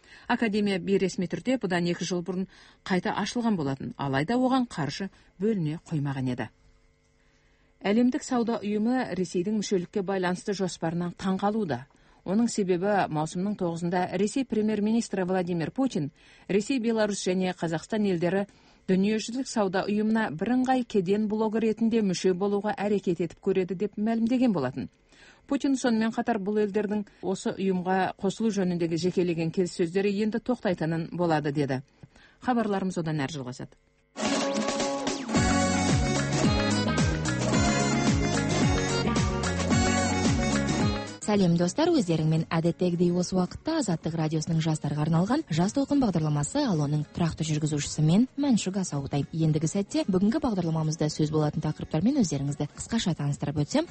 Академия бейресми түрде бұдан екі жыл бұрын қайта ашылған болатын, алайда оған қаржы бөліне қоймаған еді. Әлемдік сауда ұйымы Ресейдің мүшелікке байланысты жоспарынан таңғалуда. Оның себебі маусымның тоғызында Ресей премьер-министрі Владимир Путин Ресей, Беларусь және Қазақстан елдері дүниежүзілік сауда ұйымына бірыңғай кеден блогы ретінде мүше болуға әрекет етіп көреді деп мәлімдеген болатын. Путин сонымен қатар бұл елдердің осы ұйымға қосылу жөніндегі жекелеген келіссөздері енді тоқтайтынын болады деді. Хабарларымыз одан әрі жалғасады. Сәлем достар, өздеріңмен әдеттегідей осы уақытта Азаттық радиосының жастарға арналған Жас толқын бағдарламасы, ал оның тұрақты жүргізушісі мен Мәншүк Асаутай. Ендігі сәтте бүгінгі бағдарламамызда сөз болатын тақырыптармен өздеріңізді қысқаша таныстырып өтсем.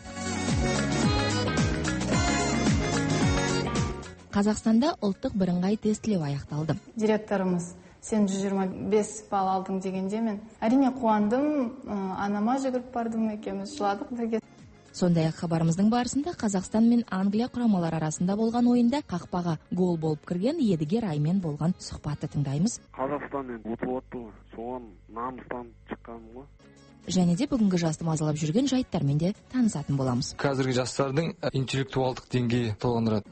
Қазақстанда ұлттық бірыңғай тестілеу аяқталды. Директорымыз сен жүз жиырма бес балл алдың дегенде мен әрине қуандым, анама жүгіріп бардым, екеуміз жыладық бірге. Сондай-ақ хабарымыздың барысында Қазақстан мен Англия құрамалар арасында болған ойында қақпаға гол болып кірген Едігер Аймен болған сұхбатты тыңдаймыз. Қазақстанмен ұтып отты, соған намыстан шыққаным ғой. Және де бүгінгі жасты мазалап жүрген жайттармен де танысатын боламыз. Қазіргі жастардың интеллектуалдық деңгейі толғандырады.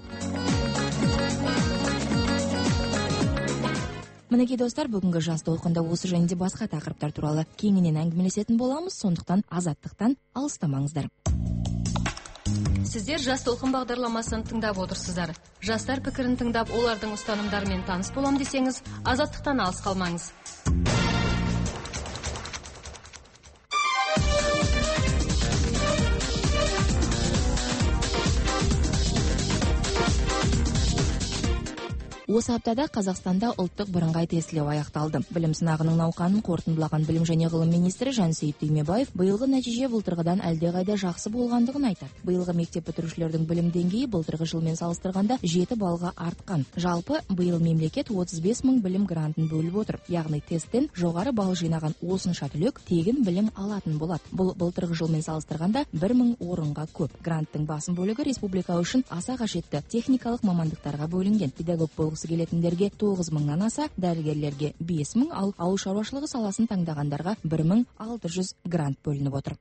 Мінекей достар, бүгінгі жас толқында осы және де басқа тақырыптар туралы кеңінен әңгімелесетін боламыз, сондықтан азаттықтан алыстамаңыздар. Сіздер Жас толқын бағдарламасын тыңдап отырсыздар. Жастар пікірін тыңдап, олардың ұстанымдарымен таныс болам десеңіз, азаттықтан алыс қалмаңыз. Осы аптада Қазақстанда ұлттық бірыңғай тестілеу аяқталды. Білім сынағының науқанын қорытындылаған білім және ғылым министрі Жансейіт Түймебаев биылғы нәтиже былтырғыдан әлдеқайда жақсы болғандығын айтады. Биылғы мектеп бітірушілердің білім деңгейі былтырғы жылмен салыстырғанда жеті балға артқан. Жалпы биыл мемлекет отыз бес мың білім грантын бөліп отыр. Яғни тесттен жоғары балл жинаған осынша түлек тегін білім алатын болады. Бұл былтырғы жылмен салыстырғанда бір мың орынға көп. Гранттың басым бөлігі республика үшін аса қажетті техникалық мамандықтарға бөлінген. Педагог болғысы келетіндерге тоғыз мыңнан аса, дәрігерлерге бес мың, ал ауыл шаруашылығы саласын таңдағандарға бір мың алты жүз грант бөлініп отыр.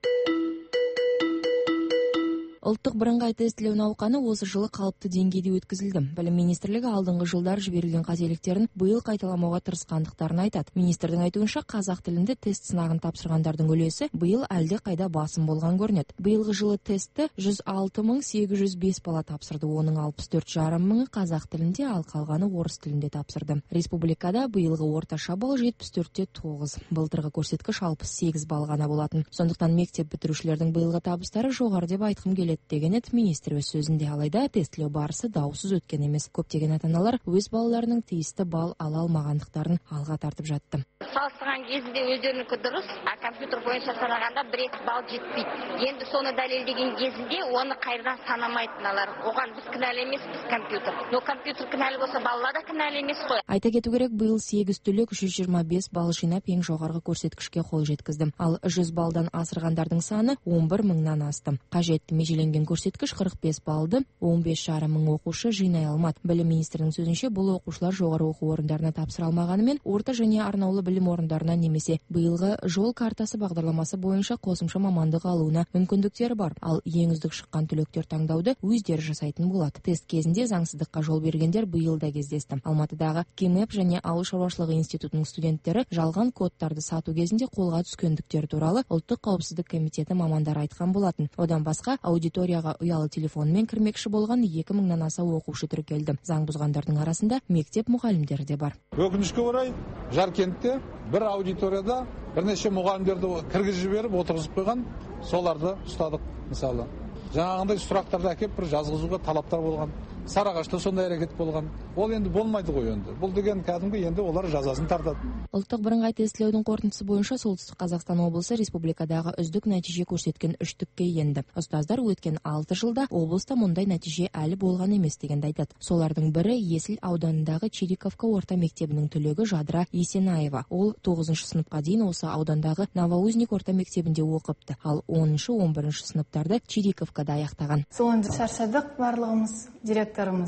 Ұлттық бірыңғай тестілеу науқаны осы жылы қалыпты деңгейде өткізілді. Білім министрлігі алдыңғы жылдар жіберілген қателіктерін биыл қайталамауға тырысқандықтарын айтады. Министрдің айтуынша, қазақ тілінде тест сынағын тапсырғандардың үлесі биыл әлде қайда басым болған көрінеді. Биылғы жылы тестті жүз алты мың сегіз жүз бес бала тапсырды. Оның алпыс төрт жарым мыңы қазақ тілінде, ал қалғаны орыс тілінде тапсырды. Республикада биылғы орташа балл жетпіс төрт те тоғыз. Былтырғы көрсеткіш алпыс сегіз балл ғана болатын. Сондықтан мектеп бітірушілердің биылғы табыстары жоғары деп айтқым келеді деген еді министр өз сөзінде. Алайда тестілеу барысы даусыз өткен емес. Көптеген ата-аналар өз балаларының тиісті балл ала алмағандықтарын алға тартып жатты. Салыстырған кезінде өздерінікі дұрыс, а компьютер бойынша санағанда бір екі балл жетпейді. Енді соны дәлелдеген кезінде оны қайдан санамайтыналар. Оған біз кінәлі емеспіз компьютер. Но компьютер кінәлі болса, балалар да кінәлі емес қой. Айта кету керек, биыл сегіз түлек жүз жиырма бес балл жинап ең жоғарғы көрсеткішке қол жеткізді. Ал жүз баллдан асырғандардың саны он бір мыңнан асты. Қажетті межеленген көрсеткіш қырық бес баллды он бес жарым мың оқушы жинай алмады. Білім министрінің сөзінше, бұл оқушылар жоғары оқу орындарына тапсыра алмағанымен, орта және арнаулы білім орындарына немесе биылғы жол картасы бағдарламасы бойынша қосымша мамандық алуына мүмкіндіктері бар. Ал ең үздік шыққан түлектер таңдауды өздері жасайтын болады. Тест кезінде заңсыздыққа жол бергендер биыл да кездесті. Алматыдағы КЕМЭП және ауыл шаруашылығы институтының студенттері жалған кодтарды сату кезінде қолға түскендіктер туралы ұлттық қауіпсіздік комитеті мамандары айтқан болатын. Одан басқа аудиторияға ұялы телефонмен кірмекші болған екі мыңнан аса оқушы тіркелді. Заң бұзғандардың арасында мектеп мұғалімдері де бар. Өкінішке орай, Жаркентте бір аудиторияда бірнеше мұғалімдерді кіргізіп жіберіп отырғызып қойған, соларды ұстадық. Мысалы, жаңағындай сұрақтарды әкеп бір жазғызуға талаптар болған. Сарыағашта сондай әрекет болған. Ол енді болмайды ғой енді. Бұл деген кәдімгі енді олар жазасын тартады. Ұлттық бірыңғай тестілеудің қорытындысы бойынша Солтүстік Қазақстан облысы республикадағы үздік нәтиже көрсеткен үштікке енді. Ұстаздар өткен алты жылда облыста мұндай нәтиже әлі болған емес дегенді айтады. Солардың бірі Есіл ауданындағы Чириковка орта мектебінің түлегі Жадыра Есенаева. Ол тоғызыншы сыныпқа дейін осы аудандағы Новоузник орта мектебінде оқыпты. Ал оныншы он бірінші сыныптарды Чириковкада аяқтаған. Сол енді шаршадық барлығымыз, директорымыз.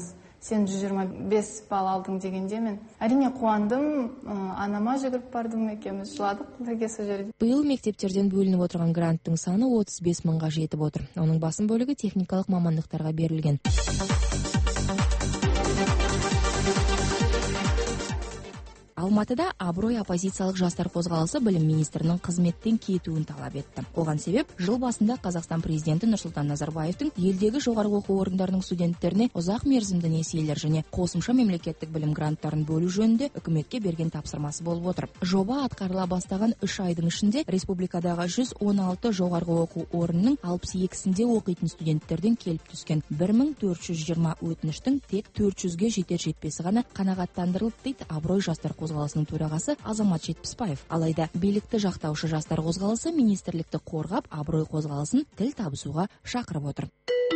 сен жүз жиырма бес балл алдың дегенде мен әрине қуандым, анама жүгіріп бардым, екеуміз жыладық бірге сол жерде. Биыл мектептерден бөлініп отырған гранттың саны отыз бес мыңға жетіп отыр. Оның басым бөлігі техникалық мамандықтарға берілген. Алматыда абырой оппозициялық жастар қозғалысы білім министрінің қызметтен кетуін талап етті. Оған себеп жыл басында Қазақстан президенті Нұрсұлтан Назарбаевтың елдегі жоғарғы оқу орындарының студенттеріне ұзақ мерзімді несиелер және қосымша мемлекеттік білім гранттарын бөлу жөнінде үкіметке берген тапсырмасы болып отыр. Жоба атқарыла бастаған үш айдың ішінде республикадағы жүз он алты жоғарғы оқу орнының алпыс екісінде оқитын студенттерден келіп түскен бір мың төрт жүз жиырма өтініштің тек төрт жүзге жетер жетпесі ғана қанағаттандырылды дейді абырой жастар қозғалысының төрағасы Азамат Жетпісбаев. Алайда билікті жақтаушы жастар қозғалысы министрлікті қорғап, абырой қозғалысын тіл табысуға шақырып отыр.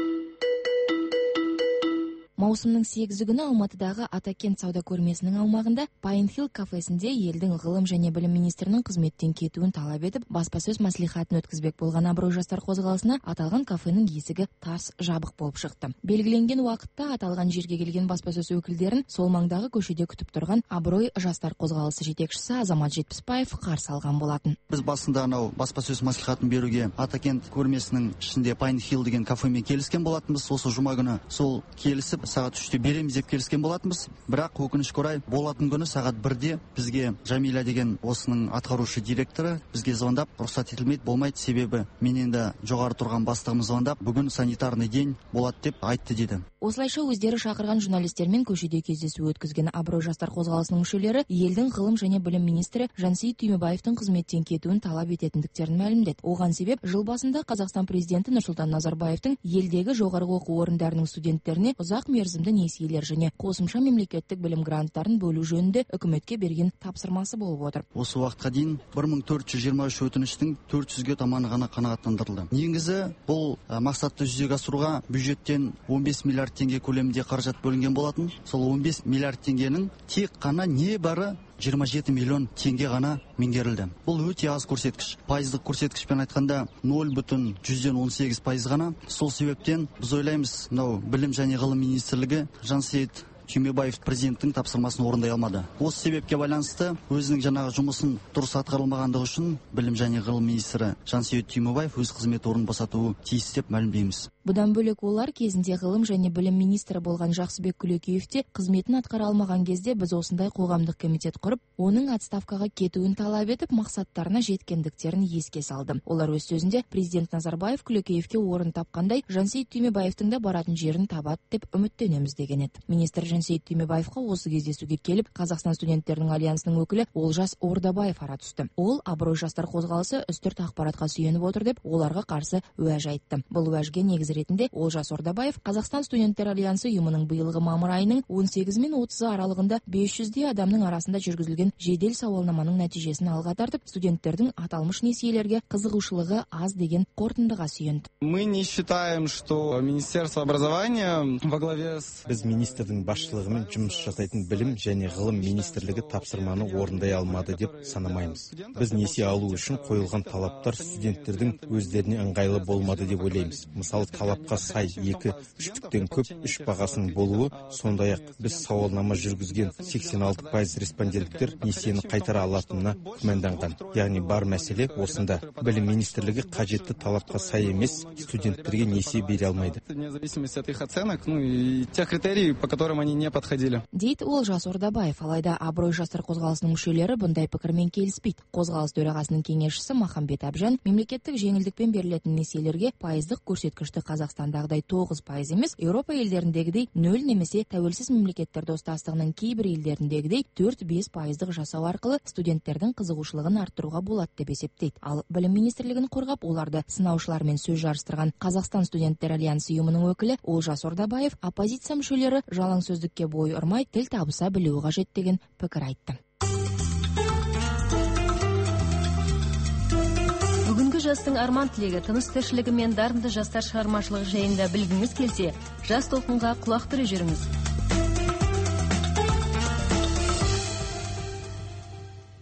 Маусымның сегізі күні Алматыдағы Атакент сауда көрмесінің аумағында Пайнхилл кафесінде елдің ғылым және білім министрінің қызметтен кетуін талап етіп, баспасөз мәслихатын өткізбек болған абырой жастар қозғалысына аталған кафенің есігі тарс жабық болып шықты. Белгіленген уақытта аталған жерге келген баспасөз өкілдерін сол маңдағы көшеде күтіп тұрған абырой жастар қозғалысы жетекшісі Азамат Жетпісбаев қарсы алған болатын. Біз басында анау баспасөз мәслихатын беруге Атакент көрмесінің ішінде Пайнхилл деген кафемен келіскен болатынбыз. Осы жұма күні сол келісіп сағат үште береміз деп келіскен болатынбыз. Бірақ өкінішке орай болатын күні сағат бірде бізге Жамиля деген осының атқарушы директоры бізге звондап, рұқсат етілмейді, болмайды, себебі менен де жоғары тұрған бастығымыз звондап, бүгін санитарный день болады деп айтты деді. Осылайша өздері шақырған журналистермен көшеде кездесу өткізген абырой жастар қозғалысының мүшелері елдің ғылым және білім министрі Жансейіт Түймебаевтың қызметтен кетуін талап ететіндіктерін мәлімдеді. Оған себеп жыл басында Қазақстан президенті Нұрсұлтан Назарбаевтың елдегі жоғарғы оқу орындарының студенттеріне ұзақ мерзімді несиелер және қосымша мемлекеттік білім гранттарын бөлу жөнінде үкіметке берген тапсырмасы болып отыр. Осы уақытқа дейін бір мың төрт жүз жиырма үш өтініштің төрт жүзге таманы ғана қанағаттандырылды. Негізі бұл мақсатты жүзеге асыруға бюджеттен он бес миллиард теңге көлемінде қаражат бөлінген болатын. Сол он бес миллиард теңгенің тек қана небары жиырма жеті миллион теңге ғана меңгерілді. Бұл өте аз көрсеткіш. Пайыздық көрсеткішпен айтқанда нөл бүтін жүзден он сегіз пайыз ғана. Сол себептен біз ойлаймыз, мынау білім және ғылым министрлігі Жансейіт Түймебаев президенттің тапсырмасын орындай алмады. Осы себепке байланысты өзінің жаңағы жұмысын дұрыс атқарылмағандығы үшін білім және ғылым министрі Жансейіт Түймебаев өз қызмет орнын босатуы тиіс деп мәлімдейміз. Бұдан бөлек олар кезінде ғылым және білім министрі болған Жақсыбек Күлекеев те қызметін атқара алмаған кезде біз осындай қоғамдық комитет құрып, оның отставкаға кетуін талап етіп, мақсаттарына жеткендіктерін еске салды. Олар өз сөзінде президент Назарбаев Күлекеевке орын тапқандай, Жансейіт Түймебаевтың да баратын жерін табады деп үміттенеміз деген еді. Министр Жансейіт Түймебаевқа осы кездесуге келіп, Қазақстан студенттерінің альянсының өкілі Олжас Ордабаев ара түсті. Ол абырой жастар қозғалысы үстірт ақпаратқа сүйеніп отыр деп оларға қарсы уәж айтты. Бұл уәжге негіз ретінде Олжас Ордабаев Қазақстан студенттер альянсы ұйымының биылғы мамыр айының он сегізі мен отызы аралығында бес жүздей адамның арасында жүргізілген жедел сауалнаманың нәтижесін алға тартып, студенттердің аталмыш несиелерге қызығушылығы аз деген қорытындыға сүйенді. Мы не считаем, что Министерство образования во главе с... Біз министрдің басшылығымен жұмыс жасайтын білім және ғылым министрлігі тапсырманы орындай алмады деп санамаймыз. Біз несие алу үшін қойылған талаптар студенттердің өздеріне ыңғайлы болмады деп ойлаймыз. Мысалы, талапқа сай екі үштіктен көп үш бағасының болуы, сондай-ақ біз сауалнама жүргізген сексен алты пайыз респонденттер несиені қайтара алатынына күмәнданған. Яғни бар мәселе осында. Білім министрлігі қажетті талапқа сай емес студенттерге несие бере алмайды. Дейді Олжас Ордабаев. Алайда абырой жастар қозғалысының мүшелері бұндай пікірмен келіспейді. Қозғалыс төрағасының кеңесшісі Махамбет Абжан мемлекеттік жеңілдікпен берілетін несиелерге пайыздық көрсеткішті Қазақстандағыдай тоғыз пайыз емес, Еуропа елдеріндегідей нөл немесе тәуелсіз мемлекеттер достастығының кейбір елдеріндегідей төрт бес пайыздық жасау арқылы студенттердің қызығушылығын арттыруға болады деп есептейді. Ал білім министрлігін қорғап, оларды сынаушылармен сөз жарыстырған Қазақстан студенттер альянсы ұйымының өкілі Олжас Ордабаев оппозиция мүшелері жалаң сөздікке бой ұрмай тіл табыса білуі қажет деген пікір айтты. Бүгінгі жастың арман тілегі, тыныс тіршілігі мен дарынды жастар шығармашылығы жайында білгіңіз келсе, жас толқынға құлақ түре жүріңіз.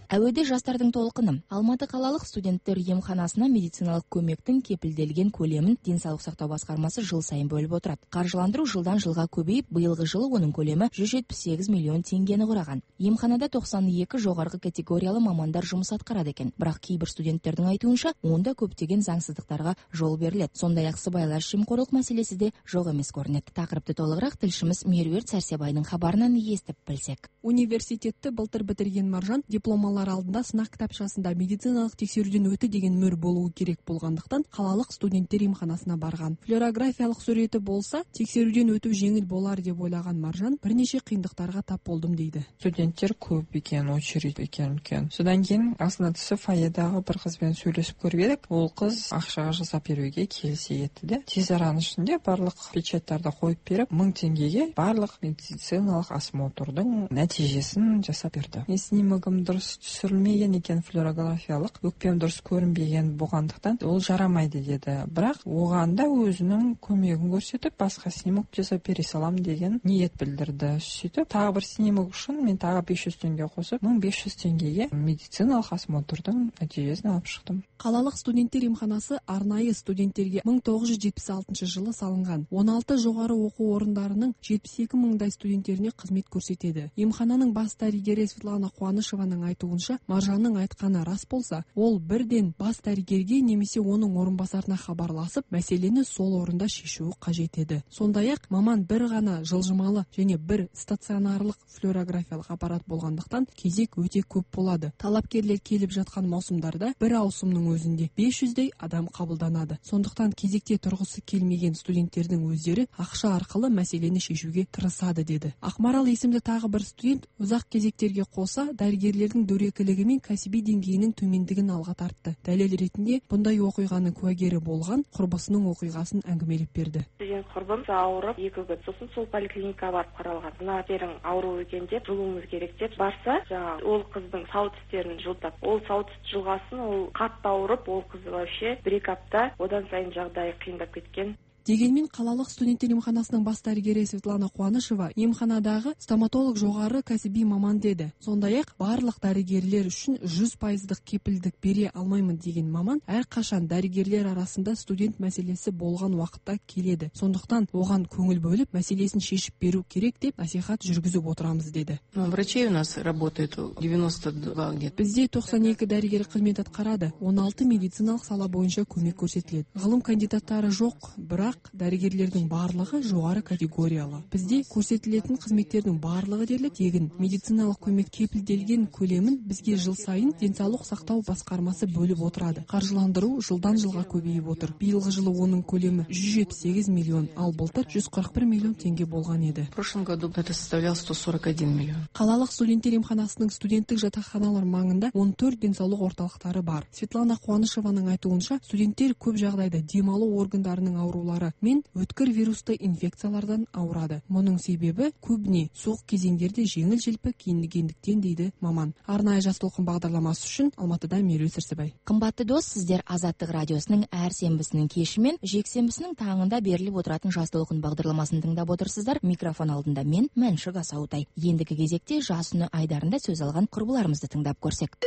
Әуеде жастардың толқыны. Алматы қалалық студенттер емханасына медициналық көмектің кепілделген көлемін денсаулық сақтау басқармасы жыл сайын бөліп отырады. Қаржыландыру жылдан жылға көбейіп, биылғы жылы оның көлемі жүз жетпіс сегіз миллион теңгені құраған. Емханада тоқсан екі жоғарғы категориялы мамандар жұмыс атқарады екен. Бірақ кейбір студенттердің айтуынша, онда көптеген заңсыздықтарға жол беріледі. Сондай-ақ сыбайлас жемқорлық мәселесі де жоқ емес көрінеді. Тақырыпты толығырақ тілшіміз Меруерт Сәрсебайдың хабарынан естіп білсек. Университетті былтыр бітірген Маржан дипломалар алдында сынақ кітапшасында медициналық тексеруден өті деген мөр болуы керек болғандықтан қалалық студенттер емханасына барған. Флюорографиялық суреті болса, тексеруден өту жеңіл болар деп ойлаған Маржан бірнеше қиындықтарға тап болдым дейді. Студенттер көп екен, очередь екен үлкен. Содан кейін астына түсіп фойедағы бір қызбен сөйлесіп көріп едік. Ол қыз ақшаға жасап беруге келісе етті де. Тез араның ішінде барлық печаттарды қойып беріп, мың теңгеге барлық медициналық осмотрдың нәтижесін жасап берді. Мен снимогым дұрыс түсірілмеген екен, флюорографиялық өкпем дұрыс көрінбеген болғандықтан ол жарамайды деді. Бірақ оған да өзінің көмегін көрсетіп, басқа снимок жасап бере салам деген ниет білдірді. Сөйтіп, тағы бір снимок үшін мен тағы бес жүз теңге қосып, мың бес жүз теңгеге медициналық осмотрдың нәтижесін алып шықтым. Қалалық студенттер емханасы арнайы студенттерге мың тоғыз жүз жетпіс алтыншы жылы салынған. он алты жоғары оқу орындарының жетпіс екі мыңдай студенттеріне қызмет көрсетеді. Емхананың бас дәрігері Светлана Қуанышеваның айтуынша, Маржанның айтқаны рас болса, ол бірден бас дәрігерге немесе оның орынбасарына хабарласып, мәселені сол орында шешуі қажет еді. Сондай-ақ маман бір ғана жылжымалы және бір стационарлық флюорографиялық аппарат болғандықтан кезек өте көп болады. Талапкерлер келіп жатқан маусымдарда бір ауысымның өзінде бес жүздей адам қабылданады. Сондықтан кезекте тұрғысы келмеген студенттердің өздері ақша арқылы мәселені шешуге тырысады деді. Ақмарал есімді тағы бір студент ұзақ кезектерге қоса дәрігерлердің дөрекілігі мен кәсіби деңгейінің төмендігін алға тартты. Дәлел ретінде бұндай оқиғаның куәгері болған құрбысының оқиғасын әңгімелеп берді. Студент құрбым ауырып екі күн, сосын сол поликлиникаға барып қаралған. Мына терің ауру екен деп, жұлуымыз керек деп барса, жаңа ол қыздың сау тістерін жұлтап, ол сау тіс жұлғасын, ол қатты ауырып, ол қыз вообще бір екі апта одан сайын жағдайы қиындап кеткен. Дегенмен қалалық студенттер емханасының бас дәрігері Светлана Қуанышева емханадағы стоматолог жоғары кәсіби маман деді. Сондай-ақ барлық дәрігерлер үшін жүз пайыздық кепілдік бере алмаймын деген маман әрқашан дәрігерлер арасында студент мәселесі болған уақытта келеді. Сондықтан оған көңіл бөліп мәселесін шешіп беру керек деп насихат жүргізіп отырамыз деді. Врачей у нас работает девяносто два где-то. Бізде тоқсан екі дәрігер қызмет атқарады. он алты медициналық сала бойынша көмек көрсетіледі. Ғылым кандидаттары жоқ, бірақ дәрігерлердің барлығы жоғары категориялы. Бізде көрсетілетін қызметтердің барлығы дерлік тегін. Медициналық көмек кепілделген көлемін бізге жыл сайын денсаулық сақтау басқармасы бөліп отырады. Қаржыландыру жылдан жылға көбейіп отыр. Биылғы жылы оның көлемі жүз жетпіс сегіз миллион, ал былтыр жүз қырық бір миллион теңге болған еді. В прошлом году это составляло сто сорок один миллион. Қалалық студенттер емханасының студенттік жатақханалар маңында он төрт денсаулық орталықтары бар. Светлана Қуанышеваның айтуынша, студенттер көп жағдайда демалу органдарының аурулары мен өткір вирусты инфекциялардан ауырады. Мұның себебі көбіне суық кезеңдерде жеңіл желпі киінгендіктен дейді маман. Арнайы жас толқын бағдарламасы үшін Алматыда Меруерт Сәрсебай. Қымбатты дос, сіздер Азаттық радиосының әр сенбісінің кеші мен жексенбісінің таңында беріліп отыратын жас толқын бағдарламасын тыңдап отырсыздар. Микрофон алдында мен Мәншік Асаутай. Ендігі кезекте жас үні айдарында сөз алған құрбыларымызды тыңдап көрсек.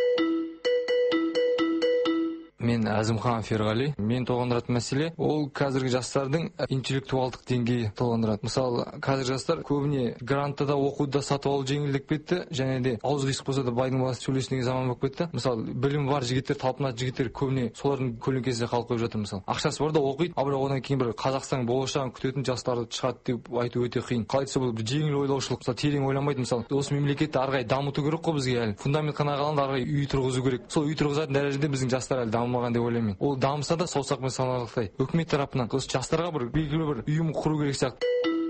Мен Әзімхан Ферғали. Мен толғандыратын мәселе ол қазіргі жастардың интеллектуалдық деңгейі толғандырады. Мысалы, қазір жастар көбіне грантта оқуда сатып алу жеңілдік кетті, және де ауыз қисық болса да байдың баласы сөйлесін деген заман болып кетті. Мысалы, білім бар жігіттер, талпынатын жігіттер көбіне солардың көлеңкесінде қалып қойып жатыр. Мысалы, ақшасы бар да оқиды, а бірақ одан кейін бір Қазақстанның болашағын күтетін жастарды шығады деп айту өте қиын. Қалай десе бұл жеңіл ойлаушылық, мысалы, терең ойламайды. Мысалы, осы мемлекетті ары қарай дамыту керек қой бізге әлі. Фундамент қана қалғанда ары қарай үй тұрғызу керек. Сол үй тұрғызатын дәрежеде біздің жастар әлі дамымаған деп ойлаймын. Ол дамыса да саусақпен санарлықтай. Үкімет тарапынан жастарға бір белгілі бір ұйым құру керек сияқты.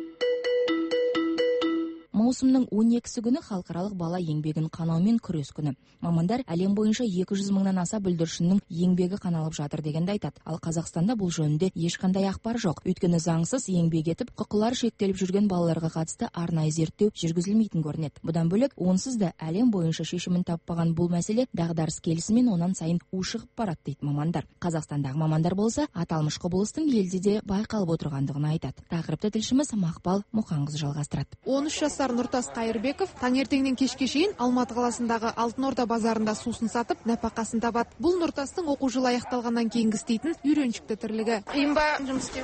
Маусымның он екісі күні халықаралық бала еңбегін қанаумен күрес күні. Мамандар әлем бойынша екі жүз мыңнан аса бүлдіршіннің еңбегі қаналып жатыр дегенді айтады. Ал Қазақстанда бұл жөнінде ешқандай ақпар жоқ. Өйткені заңсыз еңбек етіп, құқылары шектеліп жүрген балаларға қатысты арнайы зерттеу жүргізілмейтін көрінеді. Бұдан бөлек, онсыз да әлем бойынша шешімін таппаған бұл мәселе дағдарыс келісімен онан сайын ушығып барады дейді мамандар. Қазақстандағы мамандар болса, аталмыш құбылыстың елде де байқалып отырғандығын айтады. Тақырыпты тілшіміз Мақпал Мұқанқызы жалғастырады. он үш жасар Нұртас Қайырбеков таңертеңнен кешке шейін Алматы қаласындағы Алтын Орда базарында сусын сатып, нәпақасын табады. Бұл Нұртастың оқу жылы аяқталғаннан кейінгі істейтін үйреншікті тірлігі. Қиын ба жұмыс істеу?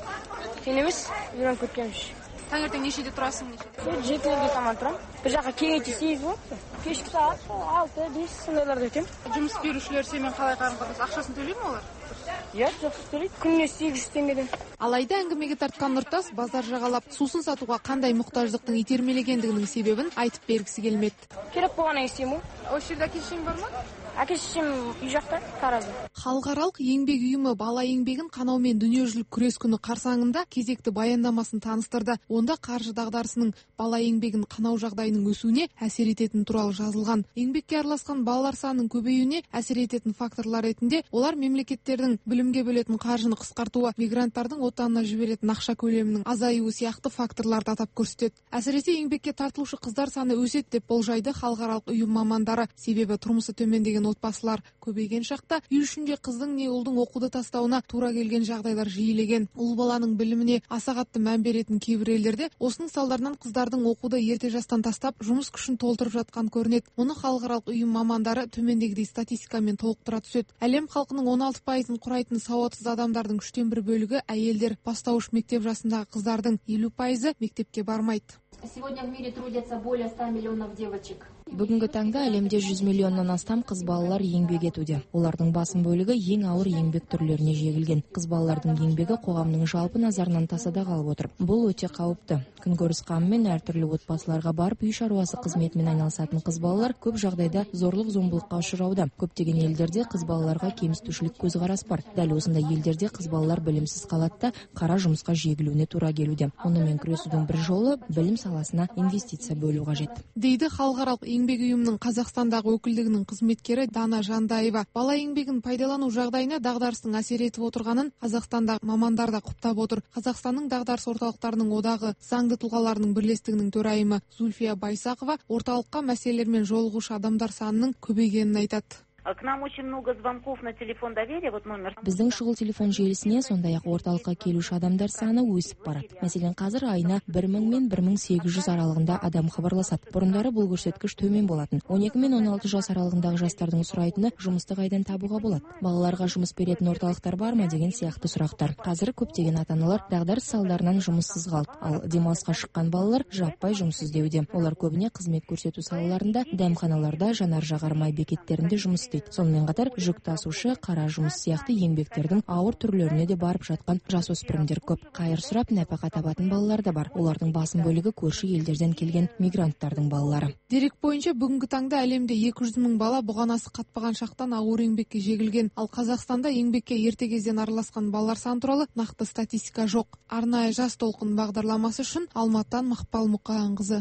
Қиын емес, үйреніп кеткенбіз. Таңертең нешеде тұрасың? Жетілерге таман тұрам. Бір жаққа кеңейте сегіз болады. Кешкі сағат алты бес сондайларда өтем. Жұмыс берушілер сенімен қалай қарым-қатынас? Ақшасын төлейді ме олар? Иә, жақсы төлейді. Күніне сегіз жүз теңгеден. Алайда әңгімеге тартқан Нұртас базар жағалап сусын сатуға қандай мұқтаждықтың итермелегендігінің себебін айтып бергісі келмеді. Керек болғаннан істеймін. Осы жерде әке-шешең бар ма? Әке-шешем үй жақта, Таразда. Халықаралық еңбек ұйымы бала еңбегін қанаумен дүниежүзілік күрес күні қарсаңында кезекті баяндамасын таныстырды. Онда қаржы дағдарысының бала еңбегін қанау жағдайының өсуіне әсер ететін туралы жазылған. Еңбекке араласқан балалар санының көбеюіне әсер ететін факторлар ретінде олар мемлекеттердің білімге бөлетін қаржыны қысқартуы, мигранттардың отанына жіберетін ақша көлемінің азаюы сияқты факторларды атап көрсетеді. Әсіресе еңбекке тартылушы қыздар саны өседі деп болжайды халықаралық ұйым мамандары. Себебі тұрмысы төмендеген отбасылар көбейген шақта үй ішінде қыздың не ұлдың оқуды тастауына тура келген жағдайлар жиілеген. Ұл баланың біліміне аса қатты мән беретін кейбір елдерде осының салдарынан қыздардың оқуды ерте жастан тастап жұмыс күшін толтырып жатқан көрінеді. Мұны халықаралық ұйым мамандары төмендегідей статистикамен толықтыра түседі. Әлем халқының он алты пайызын құрайтын сауатсыз адамдардың үштен бір бөлігі әйелдер. Бастауыш мектеп жасындағы қыздардың елу пайызы мектепке бармайды. Сегодня в мире трудятся более ста миллионов девочек. Бүгінгі таңда әлемде жүз миллионнан астам қыз балалар еңбек етуде. Олардың басым бөлігі ең ауыр еңбек түрлеріне жегілген. Қыз балалардың еңбегі қоғамның жалпы назарынан тасада қалып отыр. Бұл өте қауіпті. Күнкөріс қамымен әртүрлі отбасыларға барып үй шаруасы қызметімен айналысатын қыз балалар көп жағдайда зорлық-зомбылыққа ұшырауда. Көптеген елдерде қыз балаларға кемсітушілік көзқарас бар. Дәл осындай елдерде қыз балалар білімсіз қалады да қара жұмысқа жегілуіне тура келуде. Онымен күресудің бір жолы білім саласына инвестиция бөлу қажет. Дейді халықаралық еңбек ұйымының Қазақстандағы өкілдігінің қызметкері Дана Жандаева. Бала еңбегін пайдалану жағдайына дағдарыстың әсер етіп отырғанын Қазақстанда мамандар да құптап отыр. Қазақстанның дағдарыс орталықтарының одағы заңды тұлғаларының бірлестігінің төрайымы Зульфия Байсақова орталыққа мәселелермен жолығушы адамдар санының көбейгенін айтады. К нам очень много звонков на телефон доверия, вот номер. Біздің шұғыл телефон желісіне сондай-ақ орталыққа келуші адамдар саны өсіп барады. Мәселен, қазір айына бір мың мен бір мың сегіз жүз аралығында адам хабарласады. Бұрындары бұл көрсеткіш төмен болатын. он екі мен он алты жас аралығындағы жастардың сұрайтыны жұмысты қайдан табуға болады? Балаларға жұмыс беретін орталықтар бар ма деген сияқты сұрақтар. Қазір көптеген ата-аналар дағдарыс салдарынан жұмыссыз қалды, ал демалысқа шыққан балалар жаппай жұмыс іздеуде. Олар көбіне қызмет көрсету салаларында, дәмханаларда, жанар-жағармай бекеттерінде жұмыс істейді. Сонымен қатар жүк тасушы, қара жұмыс сияқты еңбектердің ауыр түрлеріне де барып жатқан жасөспірімдер көп. Қайыр сұрап нәпақа табатын балалар да бар. Олардың басым бөлігі көрші елдерден келген мигранттардың балалары. Дерек бойынша бүгінгі таңда әлемде екі жүз мың бала бұғанасы қатпаған шақтан ауыр еңбекке жегілген. Ал Қазақстанда еңбекке ерте кезден араласқан балалар саны туралы нақты статистика жоқ. Арнайы жас толқын бағдарламасы үшін Алматыдан Мақпал Мұқағанқызы.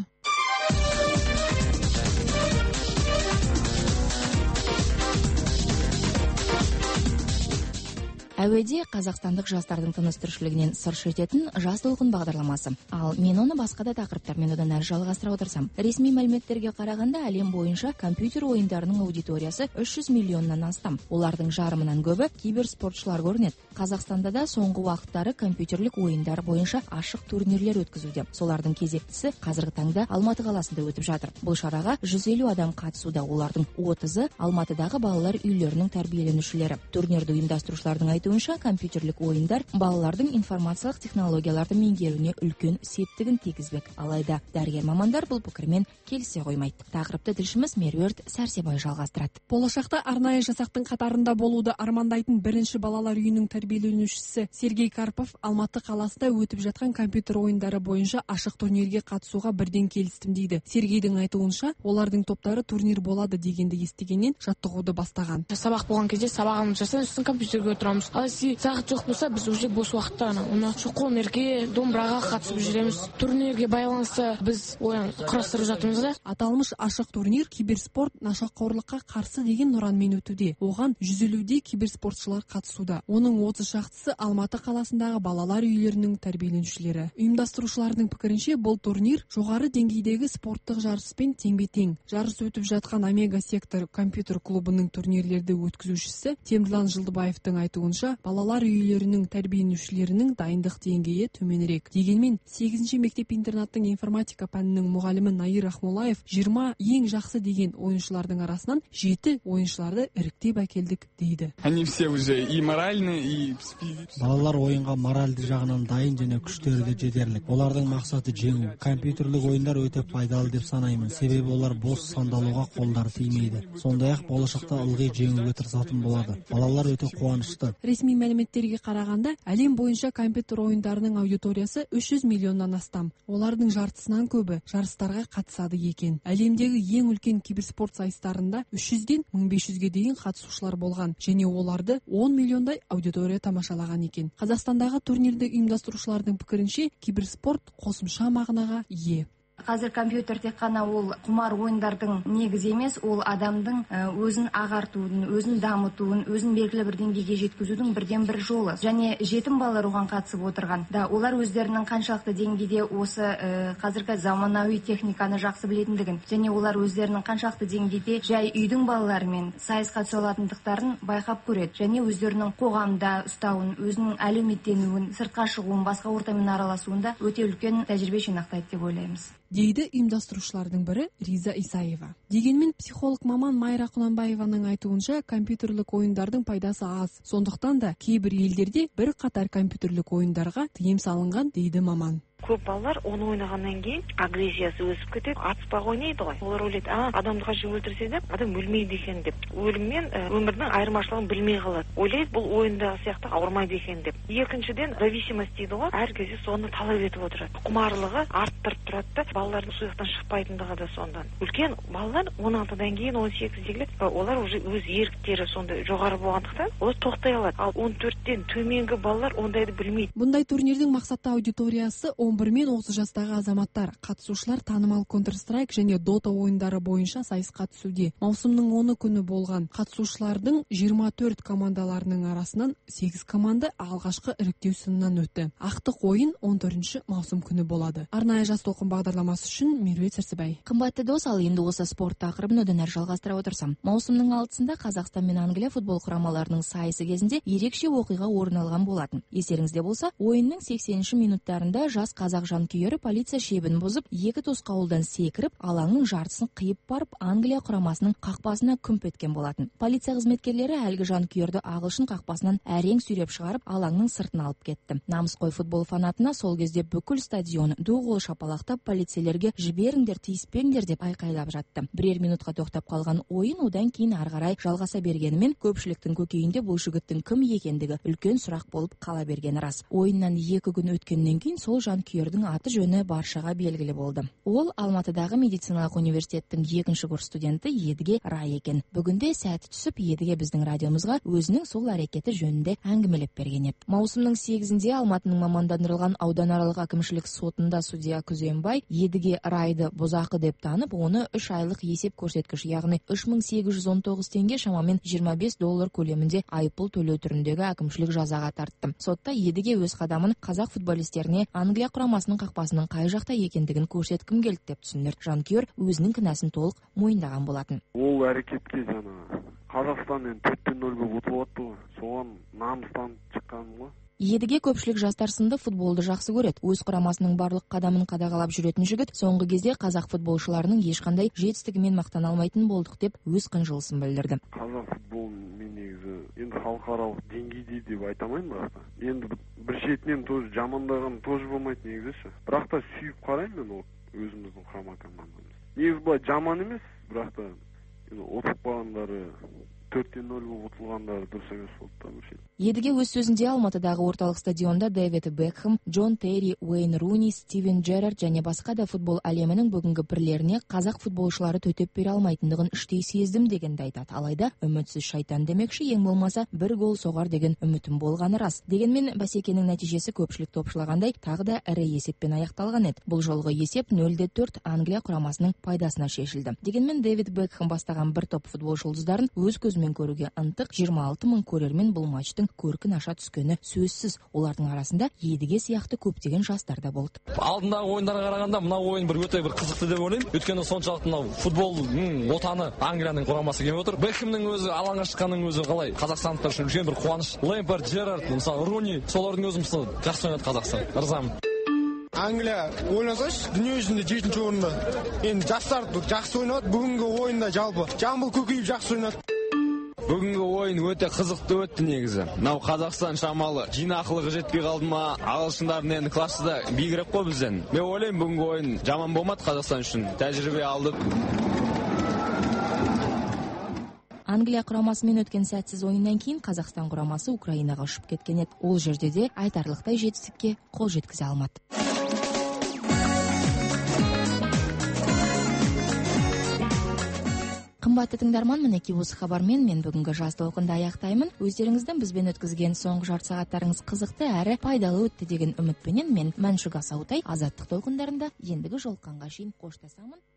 Әуеде қазақстандық жастардың тыныс тіршілігінен сыр шертетін жас толқын бағдарламасы. Ал мен оны басқа да тақырыптармен одан әрі жалғастыра отырсам. Ресми мәліметтерге қарағанда әлем бойынша компьютер ойындарының аудиториясы үш жүз миллионнан астам. Олардың жарымынан көбі киберспортшылар көрінеді. Қазақстанда да соңғы уақыттары компьютерлік ойындар бойынша ашық турнирлер өткізуде. Солардың кезектісі қазіргі таңда Алматы қаласында өтіп жатыр. Бұл шараға жүз елу адам қатысуда. Олардың отызы Алматыдағы балалар үйлерінің тәрбиеленушілері. Турнирді ұйымдастырушылардың айтуынша компьютерлік ойындар балалардың информациялық технологияларды меңгеруіне үлкен септігін тигізбек. Алайда дәрігер мамандар бұл пікірмен келісе қоймайды. Тақырыпты тілшіміз Меруерт Сәрсебай жалғастырады. Болашақта арнайы жасақтың қатарында болуды армандайтын бірінші балалар үйінің тәрбиеленушісі Сергей Карпов Алматы қаласында өтіп жатқан компьютер ойындары бойынша ашық турнирге қатысуға бірден келістім дейді. Сергейдің айтуынша, олардың топтары турнир болады дегенді естігеннен жаттығуды бастаған. Сабақ болған кезде сабағымызды жасап, үстін компьютерге отырамыз. Ал сағат жоқ болса, біз уже бос уақытта ана қолөнерге, домбыраға қатысып жүреміз. Турнирге байланысты біз ойын құрастырып жатырмыз да. Аталмыш ашық турнир киберспорт нашақорлыққа қарсы деген ұранмен өтуде. Оған жүз елудей киберспортшылар қатысуда. Оның отыз шақтысы Алматы қаласындағы балалар үйлерінің тәрбиеленушілері. Ұйымдастырушылардың пікірінше, бұл турнир жоғары деңгейдегі спорттық жарыспен теңбе-тең. Жарыс өтіп жатқан Омега сектор компьютер клубының турнирлерді өткізушісі Темірлан Жылдыбаевтың айтуынша, айтуынча, балалар үйлерінің тәрбиеленушілерінің дайындық деңгейі төменірек. Дегенмен сегизинчи мектеп-интернаттың информатика пәнінің мұғалімі Наир Ахмолаев жыйырма ең жақсы деген ойыншылардың арасынан жеті ойыншыларды іріктеп әкелдік дейді. Они все уже и моральные, и балалар ойынға моральды жағынан дайын және күштері де жетерлік. Олардың мақсаты жеңу. Компьютерлік ойындар өте пайдалы деп санаймын. Себебі олар бос сандалуға қолдары тимейді. Сондай-ақ болашақта ылғи жеңуге тырысатын болады. Балалар өте қуанышты. Ресми мәліметтерге қарағанда, әлем бойынша компьютер ойындарының аудиториясы үч жүз миллионнан астам. Олардың жартысынан көбі жарыстарға қатысады екен. Әлемдегі ең үлкен киберспорт сайыстарында үч жүзден мың беш жүзге дейін қатысушылар болған, және оларды он миллиондай аудитория тамашалаған екен. Қазақстандағы турнирді ұйымдастырушылардың пікірінше, киберспорт қосымша мағынаға ие. Қазір компьютер тек қана ол құмар ойындардың негізі емес, ол адамдың өзін ағартудың, өзін дамытуын, өзін белгілі бір деңгейге жеткізудің бірден бір жолы. Және жетім балалар оған қатысып отырған. Да, олар өздерінің қаншалықты деңгейде осы ә, қазіргі заманауи техниканы жақсы білетіндігін, және олар өздерінің қаншалықты деңгейде жай үйдің балаларымен сайысқа түсе алатындықтарын байқап көреді. Және өздерінің қоғамда ұстауын, өзінің әлеуметтенуін, сыртқа шығуын, басқа ортамен араласуында өте үлкен тәжірибе жинақтайды деп ойлаймыз. Дейді ұйымдастырушылардың бірі Риза Исаева. Дегенмен психолог маман Майра Құнанбаеваның айтуынша, компьютерлік ойындардың пайдасы аз. Сондықтан да кейбір елдерде бір қатар компьютерлік ойындарға тыйым салынған дейді маман. Көп балалар оны ойнағаннан кейін агрессиясы өсіп кетеді, атыспақ ойнайды ғой. Олар ойлайды, а адамды қашып өлтірсе де адам өлмейді екен деп. Өлім мен өмірдің айырмашылығын білмей қалады. Ойлайды, бұл ойындағы сияқты ауырмайды екен деп. Екіншіден, зависимость дейді ғой, әр кезде соны талап етіп отырады. Құмарлығы арттырып тұрады да, балалардың сұйықтан шықпайтындығы да сондан. Үлкен балалар он алтыдан кейін он сегіздегі олар уже өз еріктері сонда жоғары болғандықтан, олар тоқтай алады. Ал он төрттен төменгі балалар ондайды білмейді. Бұндай турнирдің мақсатты аудиториясы он бір мен отыз жастағы азаматтар. Қатысушылар танымал Counter-Strike және Dota ойындары бойынша сайысқа түсуде. Маусымның оны күні болған. Қатысушылардың жиырма төрт командаларының арасынан сегіз команда алғашқы іріктеу сынынан өтті. Ақтық ойын он төртінші маусым күні болады. Арнайы жас толқын бағдарламасы үшін Меруерт Сәрсебай. Қымбатты дос, ал енді осы спорт тақырыбын одан әрі жалғастыра отырсам. Маусымның алтысында Қазақстан мен Англия футбол құрамаларының сайысы кезінде ерекше оқиға орын алған болатын. Естеріңізде болса, ойынның сексенінші минуттарында жас қазақ жанкүйері полиция шебін бұзып, екі тосқауылдан секіріп, алаңның жартысын қиып барып, Англия құрамасының қақпасына күмп еткен болатын. Полиция қызметкерлері әлгі жанкүйерді ағылшын қақпасынан әрең сүйреп шығарып, алаңның сыртын алып кетті. Намысқой футбол фанатына сол кезде бүкіл стадион ду қол шапалақтап, полицейлерге жіберіңдер, тиіспеңдер деп айқайлап жатты. Бірер минутқа тоқтап қалған ойын одан кейін ары қарай жалғаса бергенімен, көпшіліктің көкейінде бұл жігіттің кім екендігі үлкен сұрақ болып қала бергені рас. Ойыннан екі күн өткеннен кейін сол жанкүйердің аты жөні баршаға белгілі болды. Ол Алматыдағы медициналық университеттің екінші курс студенті Едіге Рай екен. Бүгінде сәті түсіп, Едіге біздің радиомызға өзінің сол әрекеті жөнінде әңгімелеп берген еді. Маусымның сегізінде Алматының мамандандырылған ауданаралық әкімшілік сотында судья Күзембай Едіге Райды бұзақы деп танып, оны үш айлық есеп көрсеткіш, яғни үш мың сегіз жүз он тоғыз теңге, шамамен жиырма бес доллар көлемінде айыппұл төлеу түріндегі әкімшілік жазаға тартты. Сотта Едіге өз қадамын қазақ футболистеріне Англия құрамасының қақпасының қай жақта екендігін көрсеткім келді деп түсіндірді. Жанкүйер өзінің кінәсін толық мойындаған болатын. Ол әрекетке жаңа Қазақстаннан төрт нөлге ұтылып отты ғой. Соған намыстанып шыққаным ғой. Едіге көпшілік жастар сынды футболды жақсы көреді. Өз құрамасының барлық қадамын қадағалап жүретін жігіт, соңғы кезде қазақ футболшыларының ешқандай жетістігімен мақтана алмайтын болдық деп өз қынжылысын білдірді. Қазақ футболын мен негізі енді халықаралық деңгейде деп айтамайын, бірақ та енді бір шетінен тоже жамандаған тоже болмайды негізі. Бірақ та сүйіп қараймын мен ол өзіміздің құрама командамыз. Негізі былай жаман емес, бірақ та ұтып қалғандары төрттен нөлге ұтылғандары дұрыс емес болды да бұл. Едіге өз сөзінде Алматыдағы орталық стадионда Дэвид Бекхэм, Джон Терри, Уэйн Руни, Стивен Джерард және басқа да футбол әлемінің бүгінгі пірлеріне қазақ футболшылары төтеп бере алмайтындығын іштей сездім дегенді айтады. Алайда үмітсіз шайтан демекші, ең болмаса бір гол соғар деген үмітім болғаны рас. Дегенмен бәсекенің нәтижесі көпшілік топшылағандай тағы да ірі есеппен аяқталған еді. Бұл жолғы есеп нөлде төрт Англия құрамасының пайдасына шешілді. Дегенмен Дэвид Бекхэм бастаған бір топ футбол жұлдыздарын өз көзі көзімен көруге ынтық жиырма алты мың көрермен бұл матчтың көркін аша түскені сөзсіз. Олардың арасында Едіге сияқты көптеген жастар да болды. Алдындағы ойындарға қарағанда мынау ойын бір өте бір қызықты деп ойлаймын. Өйткені соншалықты мынау футболдың отаны Англияның құрамасы келіп отыр. Бекхемнің өзі алаңға шыққанның өзі қалай қазақстандықтар үшін үлкен бір қуаныш. Лэмпард, Джерард, мысалы Руни, солардың өзі мысалы жақсы ойнады Қазақстан. Ырзамын. Англия ойнасашы, дүние жүзінде жетінші орында. Енді жастар жақсы ойнады. Бүгінгі ойында жалпы жамбыл көкейіп жақсы ойнады. Бүгінгі ойын өте қызықты өтті негізі. Мынау Қазақстан шамалы жинақылығы жетпей қалды ма? Ағылшындардың енді классы да биігірек қой бізден. Мен ойлаймын бүгінгі ойын жаман болмады Қазақстан үшін. Тәжірибе алдық. Англия құрамасымен өткен сәтсіз ойыннан кейін Қазақстан құрамасы Украинаға ұшып кеткен еді. Ол жерде де айтарлықтай жетістікке қол жеткізе алмады. Қымбатты тыңдарман, мінекей осы хабармен мен бүгінгі жас толқынды аяқтаймын. Өздеріңіздің бізбен өткізген соңғы жарты сағаттарыңыз қызықты әрі пайдалы өтті деген үмітпенен мен Мәншүк Асаутай азаттық толқындарында ендігі жолыққанға шейін қоштасамын.